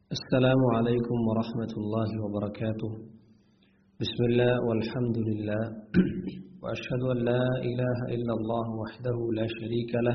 السلام عليكم ورحمة الله وبركاته. بسم الله والحمد لله وأشهد أن لا إله إلا الله وحده لا شريك له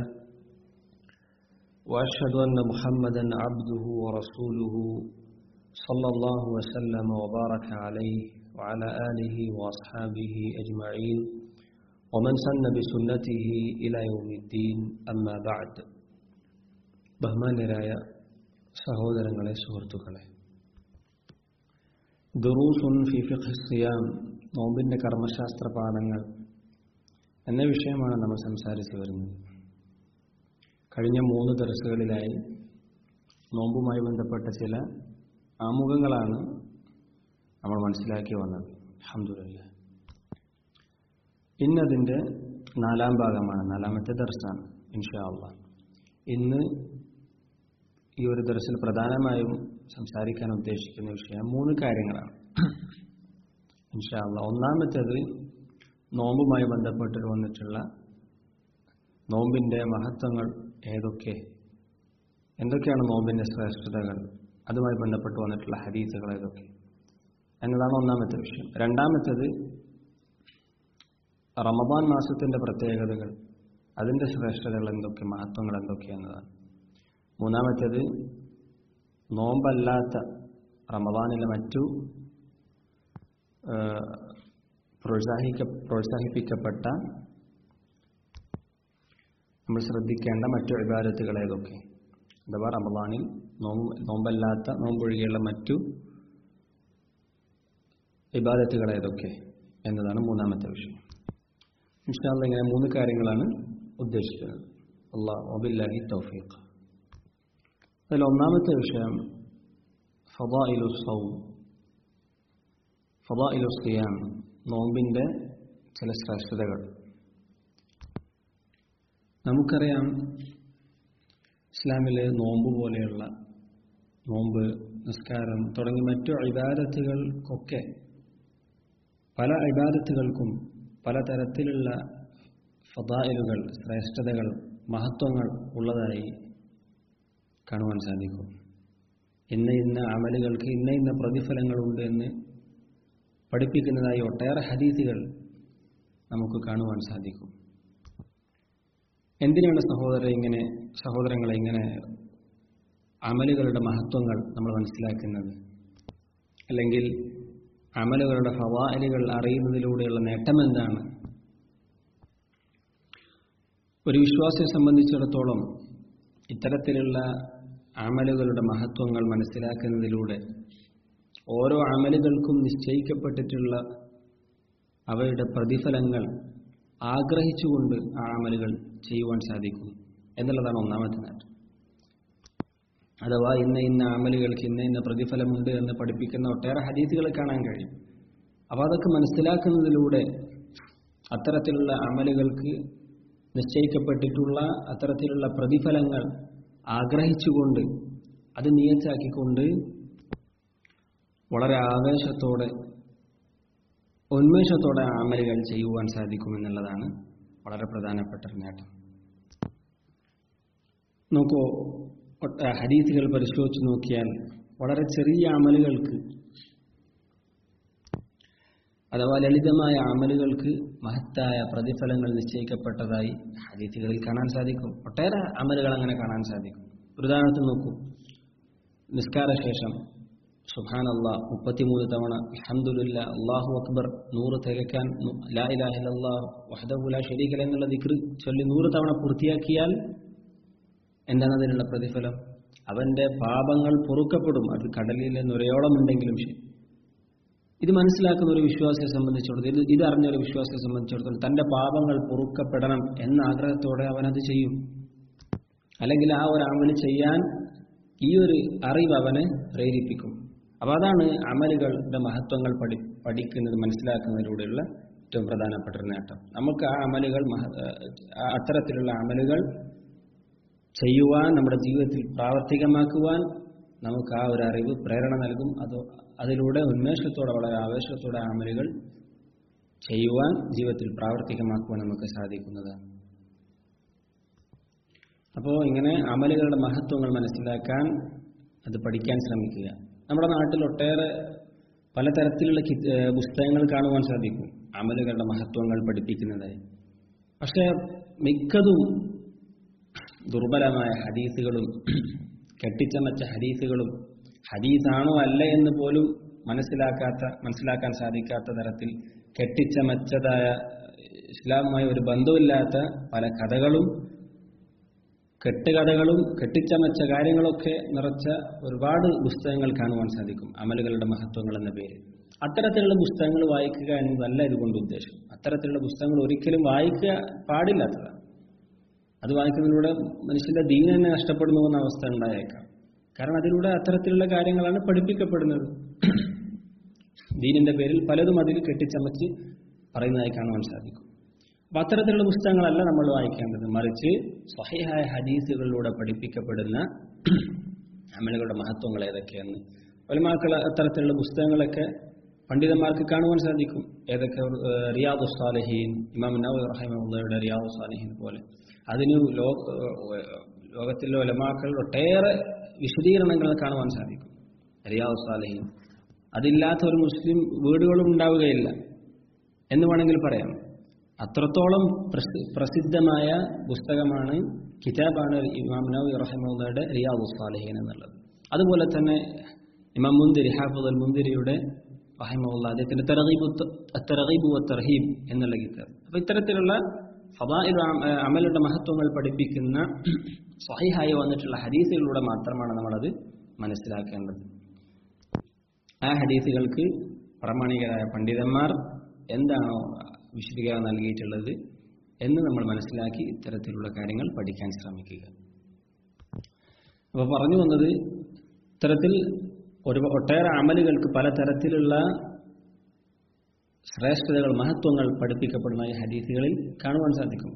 وأشهد أن محمدا عبده ورسوله صلى الله وسلم وبارك عليه وعلى آله وأصحابه أجمعين ومن سن بسنته إلى يوم الدين. أما بعد. ബഹുമാന്യരായ സഹോദരങ്ങളെ, സുഹൃത്തുക്കളെ, ദുറൂസുൻ ഫി ഫിഖ് സിയാം, നോമ്പിൻ്റെ കർമ്മശാസ്ത്ര പാഠങ്ങൾ എന്ന വിഷയമാണ് നമ്മൾ സംസാരിച്ചു വരുന്നത്. കഴിഞ്ഞ 3 ദർസുകളിലായി നോമ്പുമായി ബന്ധപ്പെട്ട ചില ആമുഖങ്ങളാണ് നമ്മൾ മനസ്സിലാക്കി വന്നത്. അൽഹംദുലില്ലാഹ്. ഇന്നതിൻ്റെ 4ാം ഭാഗമാണ്, 4ാമത്തെ ദർസാണ് ഇൻഷാ അല്ലാഹ്. ഇന്ന് ഈ ഒരു ദർസിൽ പ്രധാനമായും സംസാരിക്കാൻ ഉദ്ദേശിക്കുന്ന വിഷയം 3 കാര്യങ്ങളാണ് ഇൻഷാ അല്ലാഹ്. ഒന്നാമത്തേത് നോമ്പുമായി ബന്ധപ്പെട്ട് വന്നിട്ടുള്ള നോമ്പിൻ്റെ മഹത്വങ്ങൾ എന്തൊക്കെയാണ് നോമ്പിൻ്റെ ശ്രേഷ്ഠതകൾ, അതുമായി ബന്ധപ്പെട്ട് വന്നിട്ടുള്ള ഹദീസുകൾ ഏതൊക്കെ എന്നതാണ് ഒന്നാമത്തെ വിഷയം. രണ്ടാമത്തേത് റമദാൻ മാസത്തിൻ്റെ പ്രത്യേകതകൾ, അതിൻ്റെ ശ്രേഷ്ഠതകൾ എന്തൊക്കെ, മഹത്വങ്ങൾ എന്തൊക്കെയെന്നതാണ്. മൂന്നാമത്തേത് നോമ്പല്ലാത്ത റമദാനിലെ മറ്റു പ്രോത്സാഹിപ്പിക്കപ്പെട്ട നമ്മൾ ശ്രദ്ധിക്കേണ്ട മറ്റു ഇബാദത്തുകൾ ഏതൊക്കെ, അഥവാ റമദാനിൽ നോമ്പല്ലാത്ത നോമ്പൊഴികെയുള്ള മറ്റു ഇബാദത്തുകൾ ഏതൊക്കെ എന്നതാണ് മൂന്നാമത്തെ വിഷയം. ഇൻഷാ അല്ലാഹ് ഇങ്ങനെ 3 കാര്യങ്ങളാണ് ഉദ്ദേശിക്കുന്നത്. അല്ലാഹു വബില്ലാഹി തൗഫീഖ്. അതിൽ ഒന്നാമത്തെ വിഷയം ഫളാഇലു സിയാം, നോമ്പിൻ്റെ ചില ശ്രേഷ്ഠതകൾ. നമുക്കറിയാം, ഇസ്ലാമിലെ നോമ്പ് പോലെയുള്ള നോമ്പ്, നിസ്കാരം തുടങ്ങി മറ്റു ഇബാദത്തുകൾക്കൊക്കെ, പല ഇബാദത്തുകൾക്കും പലതരത്തിലുള്ള ഫളാഇലുകൾ, ശ്രേഷ്ഠതകൾ, മഹത്വങ്ങൾ ഉള്ളതായി കാണുവാൻ സാധിക്കും. ഇന്ന അമലുകൾക്ക് ഇന്ന പ്രതിഫലങ്ങളുണ്ട് എന്ന് പഠിപ്പിക്കുന്നതായി ഒട്ടേറെ ഹദീസുകൾ നമുക്ക് കാണുവാൻ സാധിക്കും. എന്തിനാണ് സഹോദരങ്ങളെ ഇങ്ങനെ അമലുകളുടെ മഹത്വങ്ങൾ നമ്മൾ മനസ്സിലാക്കുന്നത്, അല്ലെങ്കിൽ അമലുകളുടെ ഫളാഇലുകൾ അറിയുന്നതിലൂടെയുള്ള നേട്ടം എന്താണ്? ഒരു വിശ്വാസിയെ സംബന്ധിച്ചിടത്തോളം ഇത്തരത്തിലുള്ള അമലുകളുടെ മഹത്വങ്ങൾ മനസ്സിലാക്കുന്നതിലൂടെ ഓരോ അമലുകൾക്കും നിശ്ചയിക്കപ്പെട്ടിട്ടുള്ള അവയുടെ പ്രതിഫലങ്ങൾ ആഗ്രഹിച്ചുകൊണ്ട് ആ അമലുകൾ ചെയ്യുവാൻ സാധിക്കും എന്നുള്ളതാണ് ഒന്നാമത്തെ നേട്ടം. അഥവാ ഇന്ന അമലുകൾക്ക് ഇന്ന പ്രതിഫലമുണ്ട് എന്ന് പഠിപ്പിക്കുന്ന ഒട്ടേറെ ഹദീസുകൾ കാണാൻ കഴിയും. അപ്പോൾ അതൊക്കെ മനസ്സിലാക്കുന്നതിലൂടെ അത്തരത്തിലുള്ള അമലുകൾക്ക് നിശ്ചയിക്കപ്പെട്ടിട്ടുള്ള അത്തരത്തിലുള്ള പ്രതിഫലങ്ങൾ ആഗ്രഹിച്ചുകൊണ്ട്, അത് നിയത്താക്കിക്കൊണ്ട് വളരെ ആവേശത്തോടെ, ഉന്മേഷത്തോടെ അമലുകൾ ചെയ്യുവാൻ സാധിക്കുമെന്നുള്ളതാണ് വളരെ പ്രധാനപ്പെട്ട ഒരു നേട്ടം. നോക്കൂ, ഹദീസുകൾ പരിശോധിച്ച് നോക്കിയാൽ വളരെ ചെറിയ അമലുകൾക്ക്, അഥവാ ലളിതമായ അമലുകൾക്ക് മഹത്തായ പ്രതിഫലങ്ങൾ നിശ്ചയിക്കപ്പെട്ടതായി ഹദീസുകളിൽ കാണാൻ സാധിക്കും. ഒട്ടേറെ അമലുകൾ അങ്ങനെ കാണാൻ സാധിക്കും. ഉദാഹരണത്തിന് നോക്കൂ, നിസ്കാരശേഷം സുബ്ഹാനല്ലാഹ് 33 തവണ, അൽഹംദുലില്ലാഹ്, അല്ലാഹു അക്ബർ 100 തികക്കാൻ, ലാ ഇലാഹ ഇല്ലല്ലാഹ് വഹ്ദഹു ലാ ശരീക ലഹു എന്നുള്ള ദിക്ർ ചൊല്ലി 100 തവണ പൂർത്തിയാക്കിയാൽ എന്താണ് അതിനുള്ള പ്രതിഫലം? അവന്റെ പാപങ്ങൾ പൊറുക്കപ്പെടും. അത് കടലിലെ നുരയോളമുണ്ടെങ്കിലും ശരി. ഇത് മനസ്സിലാക്കുന്ന ഒരു വിശ്വാസിയെ സംബന്ധിച്ചിടത്തോളം, ഇതറിഞ്ഞ ഒരു വിശ്വാസിയെ സംബന്ധിച്ചിടത്തോളം തന്റെ പാപങ്ങൾ പൊറുക്കപ്പെടണം എന്ന ആഗ്രഹത്തോടെ അവനത് ചെയ്യും. അല്ലെങ്കിൽ ആ ഒരു അമല് ചെയ്യാൻ ഈ ഒരു അറിവ് അവനെ പ്രേരിപ്പിക്കും. അപ്പോൾ അതാണ് അമലുകളുടെ മഹത്വങ്ങൾ പഠിക്കുന്നത്, മനസ്സിലാക്കുന്നതിലൂടെയുള്ള ഏറ്റവും പ്രധാനപ്പെട്ട ഒരു നേട്ടം. നമുക്ക് ആ അമലുകൾ, അത്തരത്തിലുള്ള അമലുകൾ ചെയ്യുവാൻ, നമ്മുടെ ജീവിതത്തിൽ പ്രാവർത്തികമാക്കുവാൻ നമുക്ക് ആ ഒരു അറിവ് പ്രേരണ നൽകും. അതിലൂടെ ഉന്മേഷത്തോടെ, വളരെ ആവേശത്തോടെ അമലുകൾ ചെയ്യുവാൻ, ജീവിതത്തിൽ പ്രാവർത്തികമാക്കുവാൻ നമുക്ക് സാധിക്കുന്നതാണ്. അപ്പോൾ ഇങ്ങനെ അമലുകളുടെ മഹത്വങ്ങൾ മനസ്സിലാക്കാൻ അത് പഠിക്കാൻ ശ്രമിക്കുക. നമ്മുടെ നാട്ടിൽ ഒട്ടേറെ പലതരത്തിലുള്ള പുസ്തകങ്ങൾ കാണുവാൻ സാധിക്കും, അമലുകളുടെ മഹത്വങ്ങൾ പഠിപ്പിക്കുന്നതായി. പക്ഷേ മിക്കതും ദുർബലമായ ഹദീസുകളും കെട്ടിച്ചമച്ച ഹദീസുകളും ഹദീസാണോ അല്ല എന്ന് പോലും മനസ്സിലാക്കാൻ സാധിക്കാത്ത തരത്തിൽ കെട്ടിച്ചമച്ചതായ ഇസ്ലാമുമായി ഒരു ബന്ധമില്ലാത്ത പല കഥകളും കെട്ടുകഥകളും കെട്ടിച്ചമച്ച കാര്യങ്ങളൊക്കെ നിറച്ച ഒരുപാട് പുസ്തകങ്ങൾ കാണുവാൻ സാധിക്കും, അമലുകളുടെ മഹത്വങ്ങൾ എന്ന പേര്. അത്തരത്തിലുള്ള പുസ്തകങ്ങൾ വായിക്കുക എന്നതല്ല ഇതുകൊണ്ട് ഉദ്ദേശം. അത്തരത്തിലുള്ള പുസ്തകങ്ങൾ ഒരിക്കലും വായിക്കുക പാടില്ലാത്തതാണ്. അത് വായിക്കുന്നതിലൂടെ മനുഷ്യന്റെ ദീൻ തന്നെ നഷ്ടപ്പെടുന്നു എന്ന അവസ്ഥ ഉണ്ടായേക്കാം. കാരണം അതിലൂടെ അത്തരത്തിലുള്ള കാര്യങ്ങളാണ് പഠിപ്പിക്കപ്പെടുന്നത്. ദീനിന്റെ പേരിൽ പലതും അതിൽ കെട്ടിച്ചമച്ച് പറയുന്നതായി കാണുവാൻ സാധിക്കും. അപ്പൊ അത്തരത്തിലുള്ള പുസ്തകങ്ങളല്ല നമ്മൾ വായിക്കേണ്ടത്, മറിച്ച് സ്വഹീഹായ ഹദീസുകളിലൂടെ പഠിപ്പിക്കപ്പെടുന്ന അമലുകളുടെ മഹത്വങ്ങൾ ഏതൊക്കെയെന്ന് ഉലമാക്കൾ അത്തരത്തിലുള്ള പുസ്തകങ്ങളൊക്കെ പണ്ഡിതന്മാർക്ക് കാണുവാൻ സാധിക്കും. ഏതൊക്കെ റിയാദുസ് സാലിഹീൻ, ഇമാം നവവി റഹിമഹുള്ളാഹിയുടെ റിയാദുസ് സാലിഹീൻ പോലെ അതിന് ലോകത്തിലെ ഉലമാക്കൾ ഒട്ടേറെ വിശദീകരണങ്ങൾ കാണുവാൻ സാധിക്കും. റിയാദുസ് സാലിഹീൻ അതില്ലാത്ത ഒരു മുസ്ലിം വീടുകളും ഉണ്ടാവുകയില്ല എന്ന് വേണമെങ്കിൽ പറയാം. അത്രത്തോളം പ്രസിദ്ധമായ പുസ്തകമാണ്, കിതാബാണ് ഇമാം നവവി റഹിമഹുള്ളാഹിയുടെ റിയാദുസ് സാലിഹീൻ എന്നുള്ളത്. അതുപോലെ തന്നെ ഇമാം മുന്തിരി, ഹാഫിദ് അൽ മുന്തിരിയുടെ റഹിമഹുല്ലാഹ് അദ്ദേഹത്തിന്റെ തർഗീബ് വത്തർഹീബ് എന്നുള്ള കിതാബ്. അപ്പോൾ ഇത്തരത്തിലുള്ള ഫദാഇൽ അമലുടെ മഹത്വങ്ങൾ പഠിപ്പിക്കുന്ന സ്വഹീഹായി വന്നിട്ടുള്ള ഹദീസുകളിലൂടെ മാത്രമാണ് നമ്മളത് മനസ്സിലാക്കേണ്ടത്. ആ ഹദീസുകൾക്ക് പ്രാമാണികരായ പണ്ഡിതന്മാർ എന്താണോ വിശദീകരണം നൽകിയിട്ടുള്ളത് എന്ന് നമ്മൾ മനസ്സിലാക്കി ഇത്തരത്തിലുള്ള കാര്യങ്ങൾ പഠിക്കാൻ ശ്രമിക്കുക. അപ്പോൾ പറഞ്ഞു വന്നത്, ഇത്തരത്തിൽ ഒട്ടേറെ അമലുകൾക്ക് പലതരത്തിലുള്ള ശ്രേഷ്ഠതകൾ, മഹത്വങ്ങൾ പഠിപ്പിക്കപ്പെടുന്ന ഈ ഹദീസുകളിൽ കാണുവാൻ സാധിക്കും.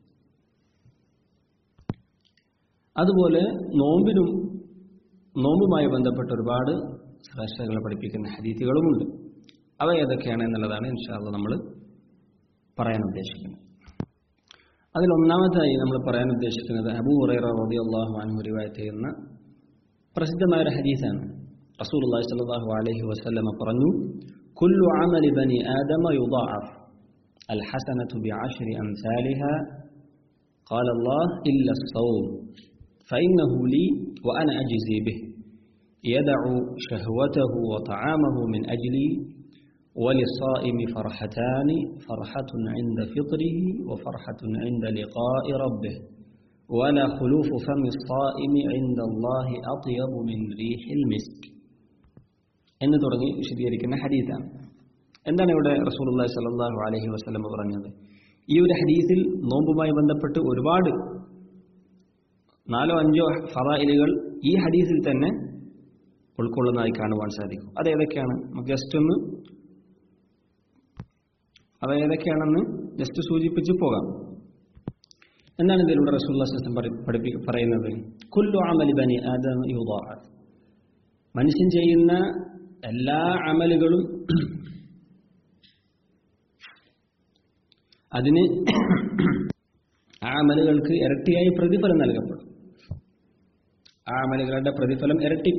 അതുപോലെ നോമ്പുമായി ബന്ധപ്പെട്ട ഒരുപാട് ശ്രേഷ്ഠതകൾ പഠിപ്പിക്കുന്ന ഹദീസുകളുമുണ്ട്. അവ ഏതൊക്കെയാണ് എന്നുള്ളതാണ് ഇൻഷാ അല്ലാഹ് നമ്മൾ പറയാൻ ഉദ്ദേശിക്കുന്നത്. അതിൽ ഒന്നാമതായി നമ്മൾ പറയാൻ ഉദ്ദേശിക്കുന്നത് അബൂ ഹുറൈറ റളിയല്ലാഹു അൻഹു റിവായത്ത് ചെയ്യുന്ന പ്രസിദ്ധമായ ഒരു ഹദീസാണ്. റസൂലുള്ളാഹി സ്വല്ലല്ലാഹു അലൈഹി വസല്ലം പറഞ്ഞു, കുല്ലു അമലി ബനി ആദമ യുദാഅഫ് അൽ ഹസനതു ബിഅശ്രി അംസാലിഹാ ഖാല അല്ലാഹ് ഇല്ല الصوم فإنه لي وأنا أجزي به يدع شهوته وطعامه من أجلي وللصائم فرحتان فرحة عند فطره وفرحة عند لقاء ربه ولا خلوف فم الصائم عند الله أطيب من ريح المسك എന്ന് തുടങ്ങി വിശദീകരിക്കുന്ന ഹദീസാണ്. എന്താണ് ഇവിടെ റസൂലുള്ളാഹി സ്വല്ലല്ലാഹു അലൈഹി വസല്ലം പറഞ്ഞത്? ഈ ഒരു ഹദീസിൽ നോമ്പുമായി ബന്ധപ്പെട്ട് ഒരുപാട് 4-5 ഫദായിലുകൾ ഈ ഹദീസിൽ തന്നെ ഉൾക്കൊള്ളുന്നതായി കാണുവാൻ സാധിക്കും. അതേതൊക്കെയാണ് നമുക്ക് ജസ്റ്റ് സൂചിപ്പിച്ച് പോകാം. എന്താണ് ഇതിലൂടെ റസൂലുള്ളാഹി സ്വല്ലല്ലാഹു അലൈഹി വസല്ലം പറയുന്നത്? കുല്ലു അമലി ബനി ആദം യുദാഅഫ്, മനുഷ്യൻ ചെയ്യുന്ന എല്ലാ അമലുകളും അതിന് ആ അമലുകൾക്ക് ഇരട്ടിയായി പ്രതിഫലം നൽകപ്പെടും. ആ അമലുകളുടെ പ്രതിഫലം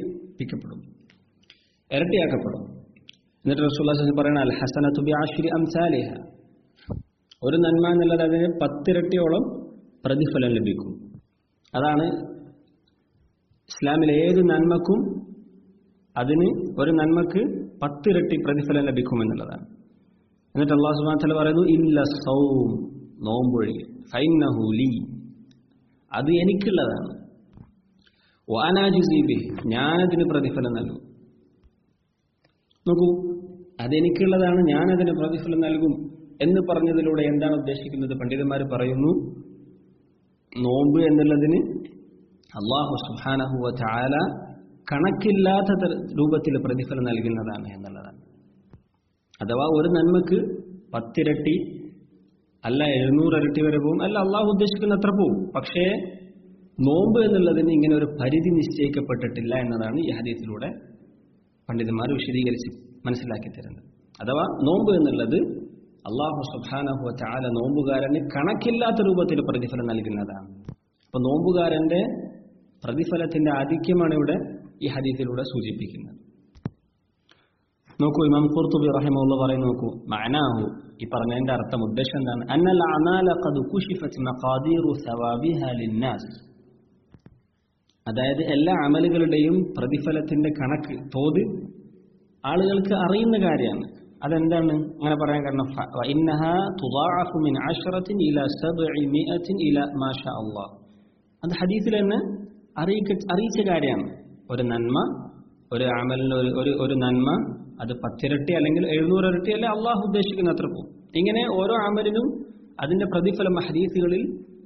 ഇരട്ടിയാക്കപ്പെടും. എന്നിട്ട് റസൂലുള്ളാഹി സ്വല്ലല്ലാഹു അലൈഹി വസല്ലം പറയുന്നത് അൽ ഹസനതു ബിഅശ്രി അംസാലിഹ, ഒരു നന്മ എന്നുള്ളത് അതിന് 10 ഇരട്ടിയോളം പ്രതിഫലം ലഭിക്കും. അതാണ് ഇസ്ലാമിലെ ഏത് നന്മക്കും അതിന് ഒരു നന്മക്ക് 10 ഇരട്ടി പ്രതിഫലം ലഭിക്കുമെന്നുള്ളതാണ്. എന്നിട്ട് അല്ലാഹു സുബ്ഹാനഹു വ തആല പറയുന്നു ഇല്ല സൗം, നോമ്പൊഴികെ, ഫൈന്നഹു ലീ, അത് എനിക്കുള്ളതാണ്, വഅനാ അജ്സി ബിഹി, ഞാനതിന് പ്രതിഫലം നൽകും. നോക്കൂ, അതെനിക്കുള്ളതാണ്, ഞാനതിന് പ്രതിഫലം നൽകും എന്ന് പറഞ്ഞതിലൂടെ എന്താണ് ഉദ്ദേശിക്കുന്നത്? പണ്ഡിതന്മാർ പറയുന്നു, നോമ്പ് എന്നുള്ളതിന് അല്ലാഹു സുബ്ഹാനഹു വ തആല കണക്കില്ലാത്ത രൂപത്തിൽ പ്രതിഫലം നൽകുന്നതാണ് എന്നുള്ളതാണ്. അഥവാ ഒരു നന്മക്ക് 10 ഇരട്ടി അല്ല 700 ഇരട്ടി വരെ പോകും, അല്ല അള്ളാഹു ഉദ്ദേശിക്കുന്ന അത്ര പോകും. പക്ഷേ നോമ്പ് എന്നുള്ളതിന് ഇങ്ങനെ ഒരു പരിധി നിശ്ചയിക്കപ്പെട്ടിട്ടില്ല എന്നതാണ് ഈ ഹദീസിലൂടെ പണ്ഡിതന്മാർ വിശദീകരിച്ച് മനസ്സിലാക്കി തരുന്നത്. അഥവാ നോമ്പ് എന്നുള്ളത് അല്ലാഹു സുബ്ഹാനഹു വ തആല നോമ്പുകാരന് കണക്കില്ലാത്ത രൂപത്തിൽ പ്രതിഫലം നൽകുന്നതാണ്. അപ്പൊ നോമ്പുകാരന്റെ പ്രതിഫലത്തിന്റെ ആധിക്യമാണ് ഇവിടെ ഈ ഹദീസിലൂടെ സൂചിപ്പിക്കുന്നത്. നോക്കൂ, ഇമാം ഖുർത്തുബി റഹിമഹുല്ലാഹ് പറയുന്നു, നോക്കൂ, മഅനാഹു, ഈ പറഞ്ഞതിന്റെ അർത്ഥം, ഉദ്ദേശം എന്താണ്? അന്നൽ അഅമാല ഖദ് കുശിഫത് മഖാദീറു സവാബിഹാ ലിന്നാസ്. അതായത് എല്ലാ അമലുകളുടെയും പ്രതിഫലത്തിന്റെ കണക്ക്, തോത് ആളുകൾക്ക് അറിയുന്ന കാര്യമാണ്. അതെന്താണ് അങ്ങനെ പറയാൻ കാരണം? ഇന്നഹാ തുദാഅഫു മിൻ 10 ഇലാ 700 ഇലാ മാ ഷാ അല്ലാഹ്. അത് ഹദീസിൽ തന്നെ അറിയിച്ച കാര്യമാണ്. ഒരു നന്മ, ഒരു അമലിന് ഒരു നന്മ അത് 10 ഇരട്ടി അല്ലെങ്കിൽ 700 ഇരട്ടി അല്ലെ അള്ളാഹു ഉദ്ദേശിക്കുന്ന അത്ര പോകും. ഇങ്ങനെ ഓരോ അമലിനും അതിന്റെ പ്രതിഫലം ഹദീസുകളിൽ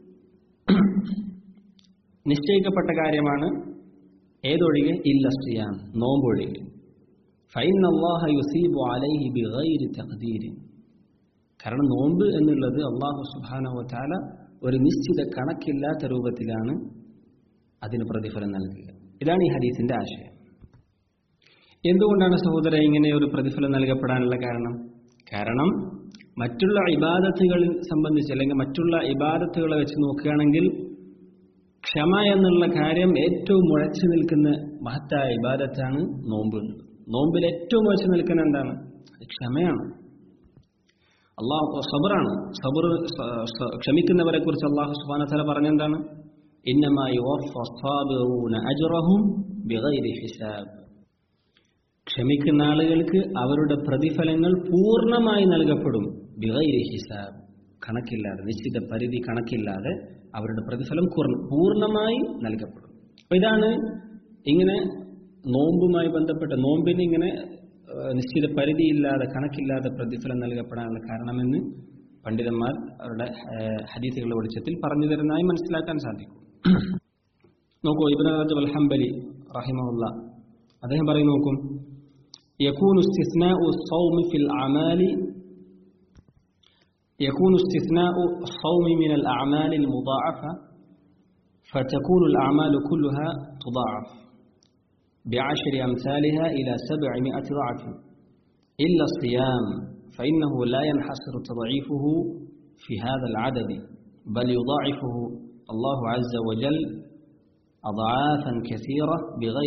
നിശ്ചയിക്കപ്പെട്ട കാര്യമാണ്. ഏതൊഴികെ? ഇല്ല സിയാം, നോമ്പൊഴികെ. ഫഇന്നല്ലാഹ യുസീബു അലൈഹി ബിഗൈരി തഖ്ദീർ. കാരണം നോമ്പ് എന്നുള്ളത് അല്ലാഹു സുബ്ഹാനഹു വ തആല ഒരു നിശ്ചിത കണക്കില്ലാത്ത രൂപത്തിലാണ് അതിന് പ്രതിഫലം നൽകുക. ഇതാണ് ഈ ഹദീസിന്റെ ആശയം. എന്തുകൊണ്ടാണ് സഹോദര ഇങ്ങനെ ഒരു പ്രതിഫലം നൽകപ്പെടാനുള്ള കാരണം? കാരണം മറ്റുള്ള ഇബാദത്തുകളെ സംബന്ധിച്ച്, അല്ലെങ്കിൽ മറ്റുള്ള ഇബാദത്തുകളെ വെച്ച് നോക്കുകയാണെങ്കിൽ ക്ഷമ എന്നുള്ള കാര്യം ഏറ്റവും മുഴച്ചു നിൽക്കുന്ന മഹത്തായ ഇബാദത്താണ് നോമ്പ്. നോമ്പിൽ ഏറ്റവും മുഴച്ചു നിൽക്കുന്ന എന്താണ്? അത് ക്ഷമയാണ്. സബറാണ്. ക്ഷമിക്കുന്നവരെ കുറിച്ച് അല്ലാഹു സുബ്ഹാനഹു വ തആല പറഞ്ഞെന്താണ്? ഇന്നമാ യുവഫ്ഫ സ്സാബിറൂന അജ്റഹും ബിഗൈരി ഹിസാബ്. ക്ഷമിക്കുന്ന ആളുകൾക്ക് അവരുടെ പ്രതിഫലങ്ങൾ പൂർണ്ണമായി നൽകപ്പെടും. ബിഗൈരി ഹിസാബ്, കണക്കില്ലാതെ, നിശ്ചിത പരിധി കണക്കില്ലാതെ അവരുടെ പ്രതിഫലം പൂർണ്ണമായി നൽകപ്പെടും. അപ്പൊ ഇതാണ് ഇങ്ങനെ നോമ്പുമായി ബന്ധപ്പെട്ട, നോമ്പിന് ഇങ്ങനെ നിശ്ചിത പരിധിയില്ലാതെ, കണക്കില്ലാതെ പ്രതിഫലം നൽകപ്പെടാനുള്ള കാരണമെന്ന് പണ്ഡിതന്മാർ അവരുടെ ഹദീസുകളുടെ വെളിച്ചത്തിൽ പറഞ്ഞു തരുന്നതായി മനസ്സിലാക്കാൻ സാധിക്കും. നോക്കൂ, ഇബ്നു റജബ് അൽ ഹംബലി റഹിമഹുല്ലാഹ് അദ്ദേഹം പറയും, നോക്കും, يكون استثناء الصوم من الأعمال المضاعفة، فتكون الأعمال كلها تضاعف ب10 أمثالها إلى 700 ضعف إلا الصيام، فإنه لا ينحصر تضعيفه في هذا العدد، بل يضاعفه الله عز وجل أضعافا كثيرة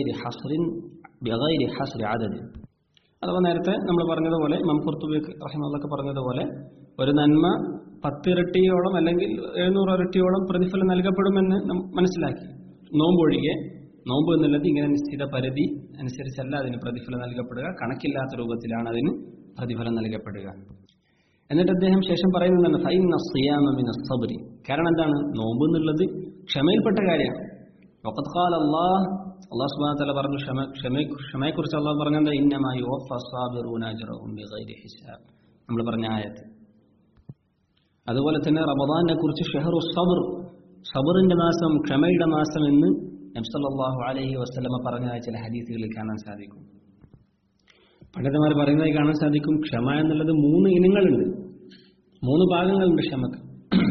بغير حصر عدد. അഥവാ നേരത്തെ നമ്മൾ പറഞ്ഞതുപോലെ, ഇമാം ഖുർത്തുബി റഹിമഹുല്ലാഹ് പറഞ്ഞതുപോലെ, ഒരു നന്മ 10 ഇരട്ടിയോളം അല്ലെങ്കിൽ 700 ഇരട്ടിയോളം പ്രതിഫലം നൽകപ്പെടുമെന്ന് മനസ്സിലാക്കി. നോമ്പൊഴികെ, നോമ്പ് എന്നുള്ളത് ഇങ്ങനെ നിശ്ചിത പരിധി അനുസരിച്ചല്ല അതിന് പ്രതിഫലം നൽകപ്പെടുക, കണക്കില്ലാത്ത രൂപത്തിലാണ് അതിന് പ്രതിഫലം നൽകപ്പെടുക. എന്നിട്ട് അദ്ദേഹം ശേഷം പറയുന്നതാണ്, ഫഇന്ന സിയാമ മിനസ് സബ്രി. കാരണം എന്താണ്? നോമ്പ് എന്നുള്ളത് ക്ഷമയിൽപ്പെട്ട കാര്യമാണ്. വഖദ് ഖാല അല്ലാഹ് സുബ്ഹാനഹു വ തആല പറഞ്ഞു, ക്ഷമയെക്കുറിച്ച് അല്ലാഹു പറഞ്ഞത് ഇന്നമാ യുവഫ്ഫ സ്സാബിറൂന അജ്റഹും ബിഗൈരി ഹിസാബ്, നമ്മൾ പറഞ്ഞ ആയത്ത്. അതുപോലെ തന്നെ റമദാനെ കുറിച്ച് ഷഹ്റു സബ്ർ, സബറിന്റെ മാസം, ക്ഷമയുടെ മാസം എന്ന് നബി സല്ലല്ലാഹു അലൈഹി വസല്ലമ പറഞ്ഞതായി ചില ഹദീസുകളിൽ കാണാൻ സാധിക്കും. പണ്ഡിതന്മാർ പറയുന്നതായി കാണാൻ സാധിക്കും, ക്ഷമ എന്നുള്ളത് 3 ഇനങ്ങളുണ്ട്, 3 ഭാഗങ്ങളുണ്ട് ക്ഷമക്ക്.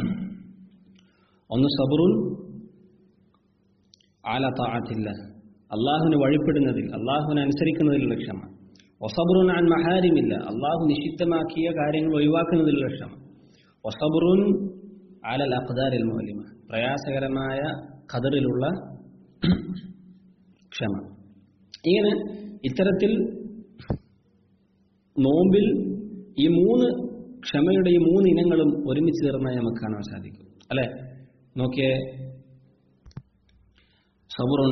ഒന്ന് സബറുൻ അലാ തഅത്തില്ലാഹ്, അള്ളാഹുവിന് വഴിപ്പെടുന്നതിൽ, അള്ളാഹുവിനെ അനുസരിക്കുന്നതിലുള്ള ക്ഷമ. വസബ്റുൻ അൻ മഹാരിമില്ല, അള്ളാഹു നിഷിദ്ധമാക്കിയ കാര്യങ്ങൾ ഒഴിവാക്കുന്നതിലുള്ള ക്ഷമ. വസബ്റുൻ അലൽ അഖ്ദാരിൽ മുഅല്ലിമ, പ്രയാസകരമായ ഖദറിലുള്ള ക്ഷമ. ഇങ്ങനെ ഇത്തരത്തിൽ നോമ്പിൽ ഈ 3 ക്ഷമയുടെ ഈ 3 ഇനങ്ങളും ഒരുമിച്ച് ചേർന്നായി നമുക്ക് കാണാൻ സാധിക്കും, അല്ലെ? നോക്കിയേ, സബറുൻ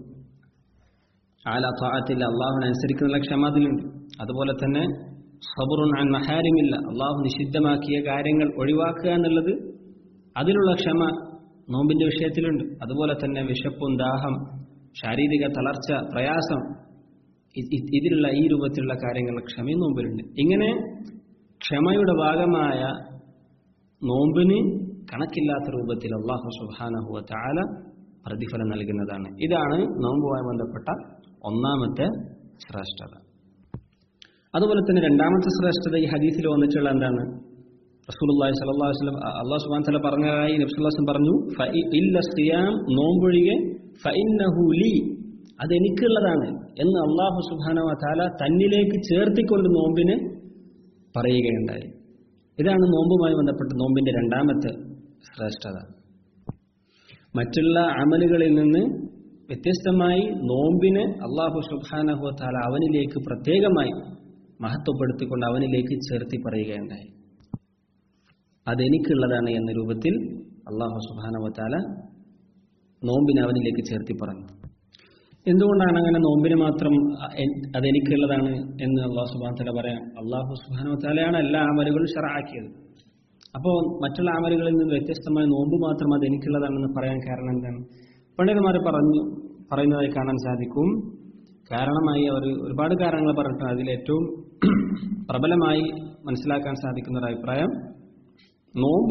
അലാ തഅത്തില്ല, അള്ളാഹുവിനെ അനുസരിക്കുന്ന ക്ഷമ അതിലുണ്ട്. അതുപോലെ തന്നെ സബറുൻ അൻ മഹാരിമില്ല, അള്ളാഹു നിഷിദ്ധമാക്കിയ കാര്യങ്ങൾ ഒഴിവാക്കുക എന്നുള്ളത്, അതിലുള്ള ക്ഷമ നോമ്പിന്റെ വിഷയത്തിലുണ്ട്. അതുപോലെ തന്നെ വിശപ്പും ദാഹം, ശാരീരിക തളർച്ച, പ്രയാസം, ഇതിലുള്ള ഈ രൂപത്തിലുള്ള കാര്യങ്ങൾ ക്ഷമയും നോമ്പിലുണ്ട്. ഇങ്ങനെ ക്ഷമയുടെ ഭാഗമായ നോമ്പിന് കണക്കില്ലാത്ത രൂപത്തിൽ അല്ലാഹു സുബ്ഹാനഹു വ തആല പ്രതിഫലം നൽകുന്നതാണ്. ഇതാണ് നോമ്പുമായി ബന്ധപ്പെട്ട ഒന്നാമത്തെ ശ്രേഷ്ഠത. അതുപോലെ തന്നെ രണ്ടാമത്തെ ശ്രേഷ്ഠത ഈ ഹദീസിൽ വന്നിട്ടുള്ള എന്താണ്? റസൂലുള്ളാഹി സ്വല്ലല്ലാഹു അലൈഹി വസല്ലം അല്ലാഹു സുബ്ഹാനഹു വ തആല പറഞ്ഞതായി നബി സല്ലല്ലാഹു അലൈഹി വസല്ലം പറഞ്ഞു, ഇല്ല സിയാം, നോമ്പൊഴികെ, ഫഇന്നഹു ലി, അത് എനിക്കുള്ളതാണ് എന്ന് അല്ലാഹു സുബ്ഹാനഹു വ തആല തന്നിലേക്ക് ചേർത്തിക്കൊണ്ട് നോമ്പിനെ പറയുകയുണ്ടായി. ഇതാണ് നോമ്പുമായി ബന്ധപ്പെട്ട നോമ്പിന്റെ രണ്ടാമത്തെ ശ്രേഷ്ഠത. മറ്റുള്ള അമലുകളിൽ നിന്ന് വ്യത്യസ്തമായി നോമ്പിനെ അല്ലാഹു സുബ്ഹാനഹു വ തആല അവനിലേക്ക് പ്രത്യേകമായി മഹത്വപ്പെടുത്തിക്കൊണ്ട് അവനിലേക്ക് ചേർത്തി പറയുകയുണ്ടായി. അതെനിക്കുള്ളതാണ് എന്ന രൂപത്തിൽ അല്ലാഹു സുബ്ഹാനഹു വ തആല നോമ്പിനെ അവനിലേക്ക് ചേർത്തി പറഞ്ഞു. എന്തുകൊണ്ടാണ് അങ്ങനെ നോമ്പിന് മാത്രം അതെനിക്കുള്ളതാണ് എന്ന് അല്ലാഹു സുബ്ഹാനഹു വ തആല പറയാം? അല്ലാഹു സുബ്ഹാനഹു വ തആലയാണ് എല്ലാ അമലുകളും ശറഅാക്കിയത്. അപ്പോൾ മറ്റുള്ള അമലുകളിൽ നിന്ന് വ്യത്യസ്തമായി നോമ്പ് മാത്രം അതെനിക്കുള്ളതാണെന്ന് പറയാൻ കാരണം എന്താണ്? പണ്ഡിതന്മാർ പറയുന്നതായി കാണാൻ സാധിക്കും. കാരണമായി അവർ ഒരുപാട് കാരണങ്ങൾ പറഞ്ഞിട്ടുണ്ട്. അതിലേറ്റവും പ്രബലമായി മനസ്സിലാക്കാൻ സാധിക്കുന്ന ഒരു അഭിപ്രായം, നോമ്പ്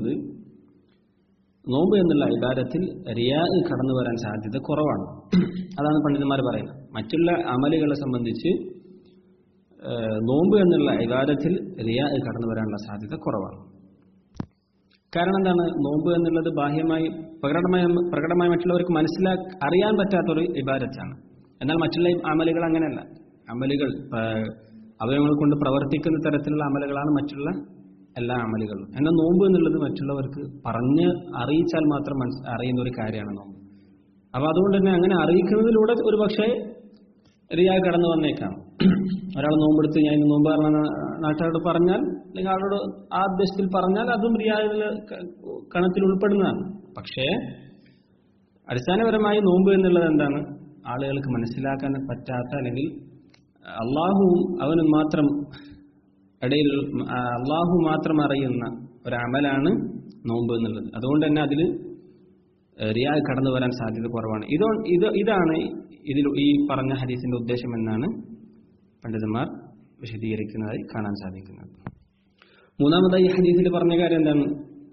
എന്നുള്ള ഇബാദത്തിൽ റിയാ കടന്നു വരാൻ സാധ്യത കുറവാണ്. അതാണ് പണ്ഡിതന്മാർ പറയുന്നത്. മറ്റുള്ള അമലുകളെ സംബന്ധിച്ച് നോമ്പ് എന്നുള്ള ഇബാദത്തിൽ റിയാ കടന്നു വരാനുള്ള സാധ്യത കുറവാണ്. കാരണം എന്താണ്? നോമ്പ് എന്നുള്ളത് ബാഹ്യമായി പ്രകടമായി മറ്റുള്ളവർക്ക് അറിയാൻ പറ്റാത്തൊരു ഇബാദത്താണ്. എന്നാൽ മറ്റുള്ള അമലുകൾ അങ്ങനെയല്ല. അമലുകൾ അവയവങ്ങൾ കൊണ്ട് പ്രവർത്തിക്കുന്ന തരത്തിലുള്ള അമലുകളാണ് മറ്റുള്ള എല്ലാ അമലുകളും. എന്നാൽ നോമ്പ് എന്നുള്ളത് മറ്റുള്ളവർക്ക് പറഞ്ഞ് അറിയിച്ചാൽ മാത്രം അറിയുന്ന ഒരു കാര്യമാണ് നോമ്പ്. അപ്പൊ അതുകൊണ്ട് തന്നെ അങ്ങനെ അറിയിക്കുന്നതിലൂടെ ഒരു പക്ഷേ റിയാ കടന്നു വന്നേക്കാം. ഒരാൾ നോമ്പെടുത്ത് ഞാൻ ഇന്ന് നോമ്പ് പറഞ്ഞ നാട്ടുകാരോട് പറഞ്ഞാൽ, അല്ലെങ്കിൽ ആളോട് ആ ഉദ്ദേശത്തിൽ പറഞ്ഞാൽ അതും റിയായുടെ കണത്തിൽ ഉൾപ്പെടുന്നതാണ്. പക്ഷേ അടിസ്ഥാനപരമായി നോമ്പ് എന്നുള്ളത് എന്താണ്? ആളുകൾക്ക് മനസ്സിലാക്കാൻ പറ്റാത്ത, അല്ലെങ്കിൽ അള്ളാഹുവും അവനും മാത്രം ഇടയിൽ അള്ളാഹു മാത്രം അറിയുന്ന ഒരു അമലാണ് നോമ്പ് എന്നുള്ളത്. അതുകൊണ്ട് തന്നെ അതിൽ റിയാ കടന്നു വരാൻ സാധ്യത കുറവാണ്. ഇതാണ് ഈ പറഞ്ഞ ഹദീസിന്റെ ഉദ്ദേശം എന്നാണ് പണ്ഡിതന്മാർ വിശദീകരിക്കുന്നതായി കാണാൻ സാധിക്കുന്നത്. മൂന്നാമതായി ഈ ഹദീസിൽ പറഞ്ഞ കാര്യം എന്താണ്?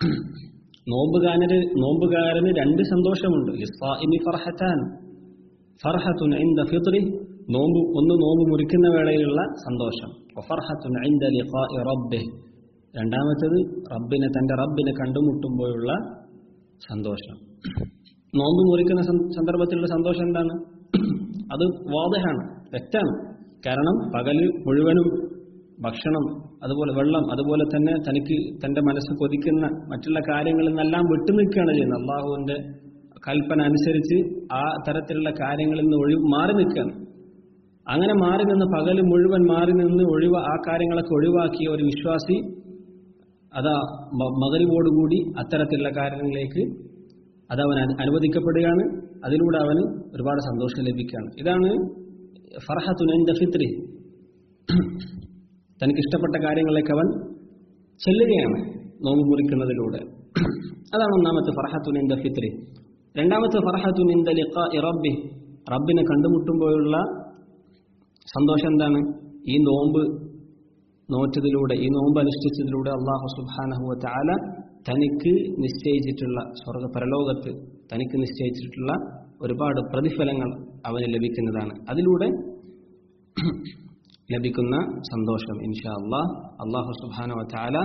നോമ്പുകാരന് രണ്ട് സന്തോഷമുണ്ട്. ലിസ്സാഇമി ഫർഹത്താൻ, ഫർഹത്തുൻ ഇൻദ ഫിത്രി, നോമ്പ് മുറിക്കുന്ന വേളയിലുള്ള സന്തോഷം. വഫർഹത്തുൻ ഇൻദ ലിഖാഇ റബ്ബിഹി, രണ്ടാമത്തേത് തന്റെ റബ്ബിനെ കണ്ടുമുട്ടുമ്പോഴുള്ള സന്തോഷം. നോമ്പ് മുറിക്കുന്ന സന്ദർഭത്തിലുള്ള സന്തോഷം എന്താണ്? അത് വാദിഹാണ്, വ്യക്തമാണ്. കാരണം പകല് മുഴുവനും ഭക്ഷണം, അതുപോലെ വെള്ളം, അതുപോലെ തന്നെ തനിക്ക് തന്റെ മനസ്സ് കൊതിക്കുന്ന മറ്റുള്ള കാര്യങ്ങളിൽ നിന്നെല്ലാം വിട്ടുനിൽക്കുകയാണ് ചെയ്യുന്നത്. അള്ളാഹുവിന്റെ കൽപ്പന അനുസരിച്ച് ആ തരത്തിലുള്ള കാര്യങ്ങളിൽ നിന്ന് മാറി നിൽക്കുകയാണ്. അങ്ങനെ മാറി നിന്ന് പകല് മുഴുവൻ മാറി നിന്ന് ആ കാര്യങ്ങളൊക്കെ ഒഴിവാക്കിയ ഒരു വിശ്വാസി അതാ മഗ്‌രിബോടുകൂടി അത്തരത്തിലുള്ള കാര്യങ്ങളിലേക്ക് അതവൻ അനുവദിക്കപ്പെടുകയാണ്. അതിലൂടെ അവന് ഒരുപാട് സന്തോഷം ലഭിക്കുകയാണ്. ഇതാണ് ഫർഹത്തുൻ ഇൻദ ഫിത്രി. തനിക്ക് ഇഷ്ടപ്പെട്ട കാര്യങ്ങളിലേക്ക് അവൻ ചെല്ലുകയാണ് നോമ്പ് മുറിക്കുന്നതിലൂടെ. അതാണ് ഒന്നാമത്തെ ഫർഹത്തുൻ ഇൻദ ഫിത്രി. രണ്ടാമത്തെ ഫർഹത്തുൻ ഇൻദ ലിഖാഇ റബ്ബി, റബ്ബിനെ കണ്ടുമുട്ടുമ്പോഴുള്ള സന്തോഷം എന്താണ്? ഈ നോമ്പ് നോറ്റതിലൂടെ, ഈ നോമ്പ് അനുഷ്ഠിച്ചതിലൂടെ അല്ലാഹു സുബ്ഹാനഹു വ തആല തനിക്ക് നിശ്ചയിച്ചിട്ടുള്ള പരലോകത്ത് തനിക്ക് നിശ്ചയിച്ചിട്ടുള്ള ഒരുപാട് പ്രതിഫലങ്ങൾ അവന് ലഭിക്കുന്നതാണ്. അതിലൂടെ ലഭിക്കുന്ന സന്തോഷം ഇൻഷാ അല്ലാഹ് അല്ലാഹു സുബ്ഹാനഹു വ തആല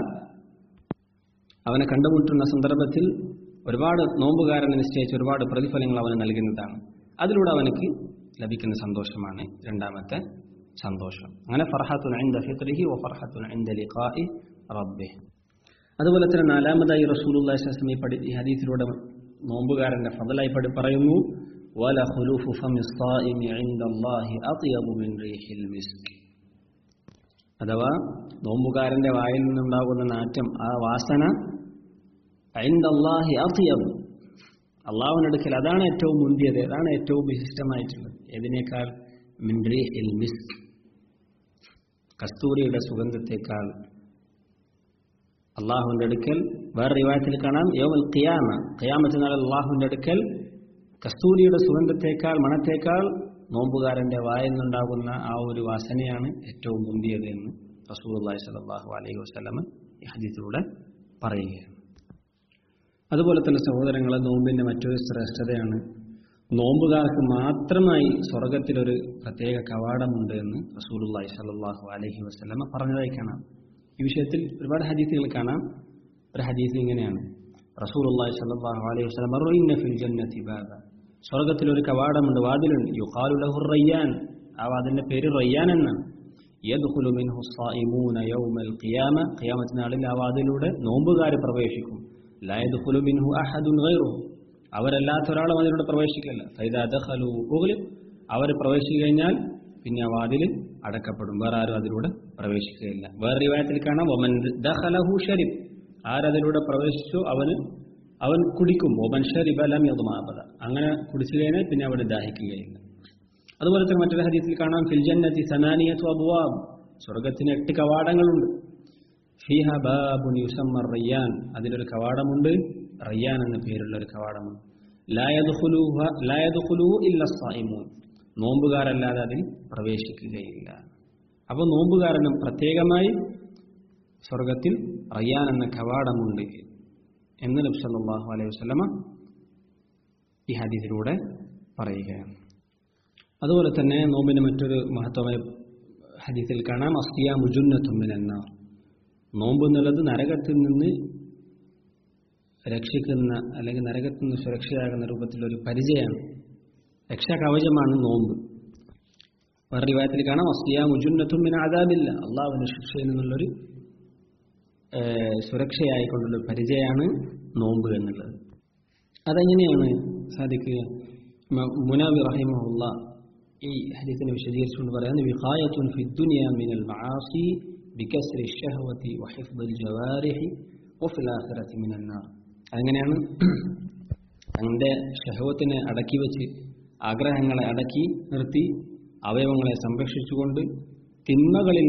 അവനെ കണ്ടുമുട്ടുന്ന സന്ദർഭത്തിൽ ഒരുപാട് നോമ്പുകാരനെ നിശ്ചയിച്ച ഒരുപാട് പ്രതിഫലങ്ങൾ അവന് നൽകുന്നതാണ്. അതിലൂടെ അവനക്ക് ലഭിക്കുന്ന സന്തോഷമാണ് രണ്ടാമത്തെ സന്തോഷം. അങ്ങനെ ഫർഹത്തുൻ ഇൻദ ഫിത്രിഹി വ ഫർഹത്തുൻ ഇൻദ ലിഖാഇ റബ്ബിഹി. അതുപോലെ തന്നെ നാലാമതായി റസൂലുള്ളാഹി സ്വല്ലല്ലാഹു അലൈഹി വസല്ലം ഈ ഹദീസിലൂടെ നോമ്പുകാരന്റെ ഫളലായി പറയുന്നു, വല ഖുലൂഫു ഫമിസ് സായിമി ഇൻദല്ലാഹി അത്യബു മിൻ റീഹിൽ മിസ്ക്. അഥവാ നോമ്പുകാരന്റെ വായിൽ നിന്നുണ്ടാകുന്ന നാറ്റം, ആ വാസന ഇൻദല്ലാഹി അത്യബ്, അള്ളാഹുവിന്റെ അടുക്കൽ അതാണ് ഏറ്റവും മുന്തിയത്, അതാണ് ഏറ്റവും വിശിഷ്ടമായിട്ടുള്ളത്. ഏതിനേക്കാൾ? മിൻ റീഹിൽ മിസ്ക്, കസ്തൂരിയുടെ സുഗന്ധത്തെക്കാൾ അള്ളാഹുവിന്റെ അടുക്കൽ. വേറെ റിവായത്തിൽ കാണാം, യൗമുൽ ഖിയാമ, ഖിയാമത്ത് നാളിൽ അള്ളാഹുവിന്റെ അടുക്കൽ കസ്തൂരിയുടെ സുഗന്ധത്തെക്കാൾ, മണത്തേക്കാൾ നോമ്പുകാരന്റെ വായിൽ നിന്നുണ്ടാകുന്ന ആ ഒരു വാസനയാണ് ഏറ്റവും മുന്തിയത് എന്ന് റസൂലുള്ളാഹി സ്വല്ലല്ലാഹു അലൈഹി വസല്ലം ഈ ഹദീസിലൂടെ പറയുകയാണ്. അതുപോലെ തന്നെ സഹോദരങ്ങളെ, നോമ്പിന്റെ മറ്റൊരു ശ്രേഷ്ഠതയാണ് നോമ്പുകാർക്ക് മാത്രമായി സ്വർഗത്തിലൊരു പ്രത്യേക കവാടമുണ്ട് എന്ന് റസൂലുള്ളാഹി സ്വല്ലല്ലാഹു അലൈഹി വസല്ലം പറഞ്ഞതായി കാണാം. ഈ വിഷയത്തിൽ ഒരുപാട് ഹദീസുകൾ കാണാം. ഒരു ഹദീസ് ഇങ്ങനെയാണ്, റസൂലുള്ളാഹി സ്വല്ലല്ലാഹു അലൈഹി വസല്ലം പറഞ്ഞു, ഇന്ന ഫിൽ ജന്നതി ബാബ, സ്വർഗത്തിൽ ഒരു കവാടമുണ്ട്, വാതിലുണ്ട്. യുഖാലു ലഹു റയ്യാൻ, ആ വാതിലിന്റെ പേര് റയ്യാൻ എന്നാണ്. യദ്ഖുലു മിൻഹു സ്സായിമൂന യൗമൽ ഖിയാമ, ഖിയാമത്ത് നാളിൽ ആ വാതിലൂടെ നോമ്പുകാർ പ്രവേശിക്കും. ലാ യദ്ഖുലു മിൻഹു അഹദുൻ ഗൈറുഹു, അവരല്ലാത്ത ഒരാളും അതിലൂടെ പ്രവേശിക്കില്ല. ഫൈദാ ദഖലൂ ഉഗ്ലിഖ്, അവർ പ്രവേശിച്ചു കഴിഞ്ഞാൽ പിന്നെ വാതിൽ അടക്കപ്പെടും, വേറെ ആരും അതിലൂടെ പ്രവേശിക്കുകയില്ല. വേറെ റിവായത്തിൽ കാണാം വമൻ ദഖലഹു ശരിബ്, ആരതിലൂടെ പ്രവേശിച്ചു അവൻ കുടിക്കും. വമൻ ശരിബ ലം യദ്മഅ അബദ, അങ്ങനെ കുടിച്ചു കഴിഞ്ഞാൽ പിന്നെ അവിടെ ദാഹിക്കുകയില്ല. അതുപോലെ തന്നെ മറ്റൊരു ഹദീസിൽ കാണാം ഫിൽ ജന്നതി സമാനിയതു അബ്വാബ്, സ്വർഗ്ഗത്തിന് 8 കവാടങ്ങളുണ്ട്. ഫീഹ ബാബുൻ യുസമ്മ റയ്യാൻ, അതിലൊരു കവാടമുണ്ട്, റയ്യാൻ എന്ന പേരുള്ള ഒരു കവാടമുണ്ട്. ലാ യദ്ഖുലുഹു ഇല്ല സ്സായിമൂൻ, നോമ്പുകാരല്ലാതെ അതിൽ പ്രവേശിക്കുകയില്ല. അപ്പോൾ നോമ്പുകാരനും പ്രത്യേകമായി സ്വർഗത്തിൽ റയ്യാൻ എന്ന കവാടമുണ്ട് എന്ന് നബി സല്ലല്ലാഹു അലൈഹി വസല്ലമ ഈ ഹദീസിലൂടെ പറയുകയാണ്. അതുപോലെ തന്നെ നോമ്പിന് മറ്റൊരു മഹത്വമായ ഹദീസിൽ കാണാം അസ്സിയാമു ജുന്നത്തും മിനന്നാർ, നോമ്പ് എന്നുള്ളത് നരകത്തിൽ നിന്ന് രക്ഷിക്കുന്ന അല്ലെങ്കിൽ നരകത്തിൽ നിന്ന് സുരക്ഷയാകുന്ന രൂപത്തിലൊരു പരിചയമാണ്, രക്ഷാകവചമാണ് നോമ്പ്. വേറെ റിവായത്തിൽ കാണാം അസ്സിയാമു ജുന്നത്തും മിൻ അദാബില്ല, അള്ളാഹുവിന്റെ ശിക്ഷയിൽ നിന്നുള്ളൊരു സുരക്ഷയായിക്കൊണ്ടുള്ള പരിചയമാണ് നോമ്പ് എന്നുള്ളത്. അതെങ്ങനെയാണ് സാധിക്കുക? മുനാവി റഹിമഹുല്ലാഹ് ഈ ഹദീസിനെ വിശദീകരിച്ചുകൊണ്ട് പറയുന്നത് വിഖായത്തുൻ ഫിദ്ദുനിയ മിനൽ മആസി ബികസ്രി ശഹവതി വഹിഫ്ദുൽ ജവാരിഹി വഫിൽ ആഖിറതി മിനൻ നാർ. അങ്ങനെയാണ് തന്റെ ശഹവത്തിനെ അടക്കി വെച്ച്, ആഗ്രഹങ്ങളെ അടക്കി നിർത്തി, അവയവങ്ങളെ സംരക്ഷിച്ചുകൊണ്ട് തിന്മകളിൽ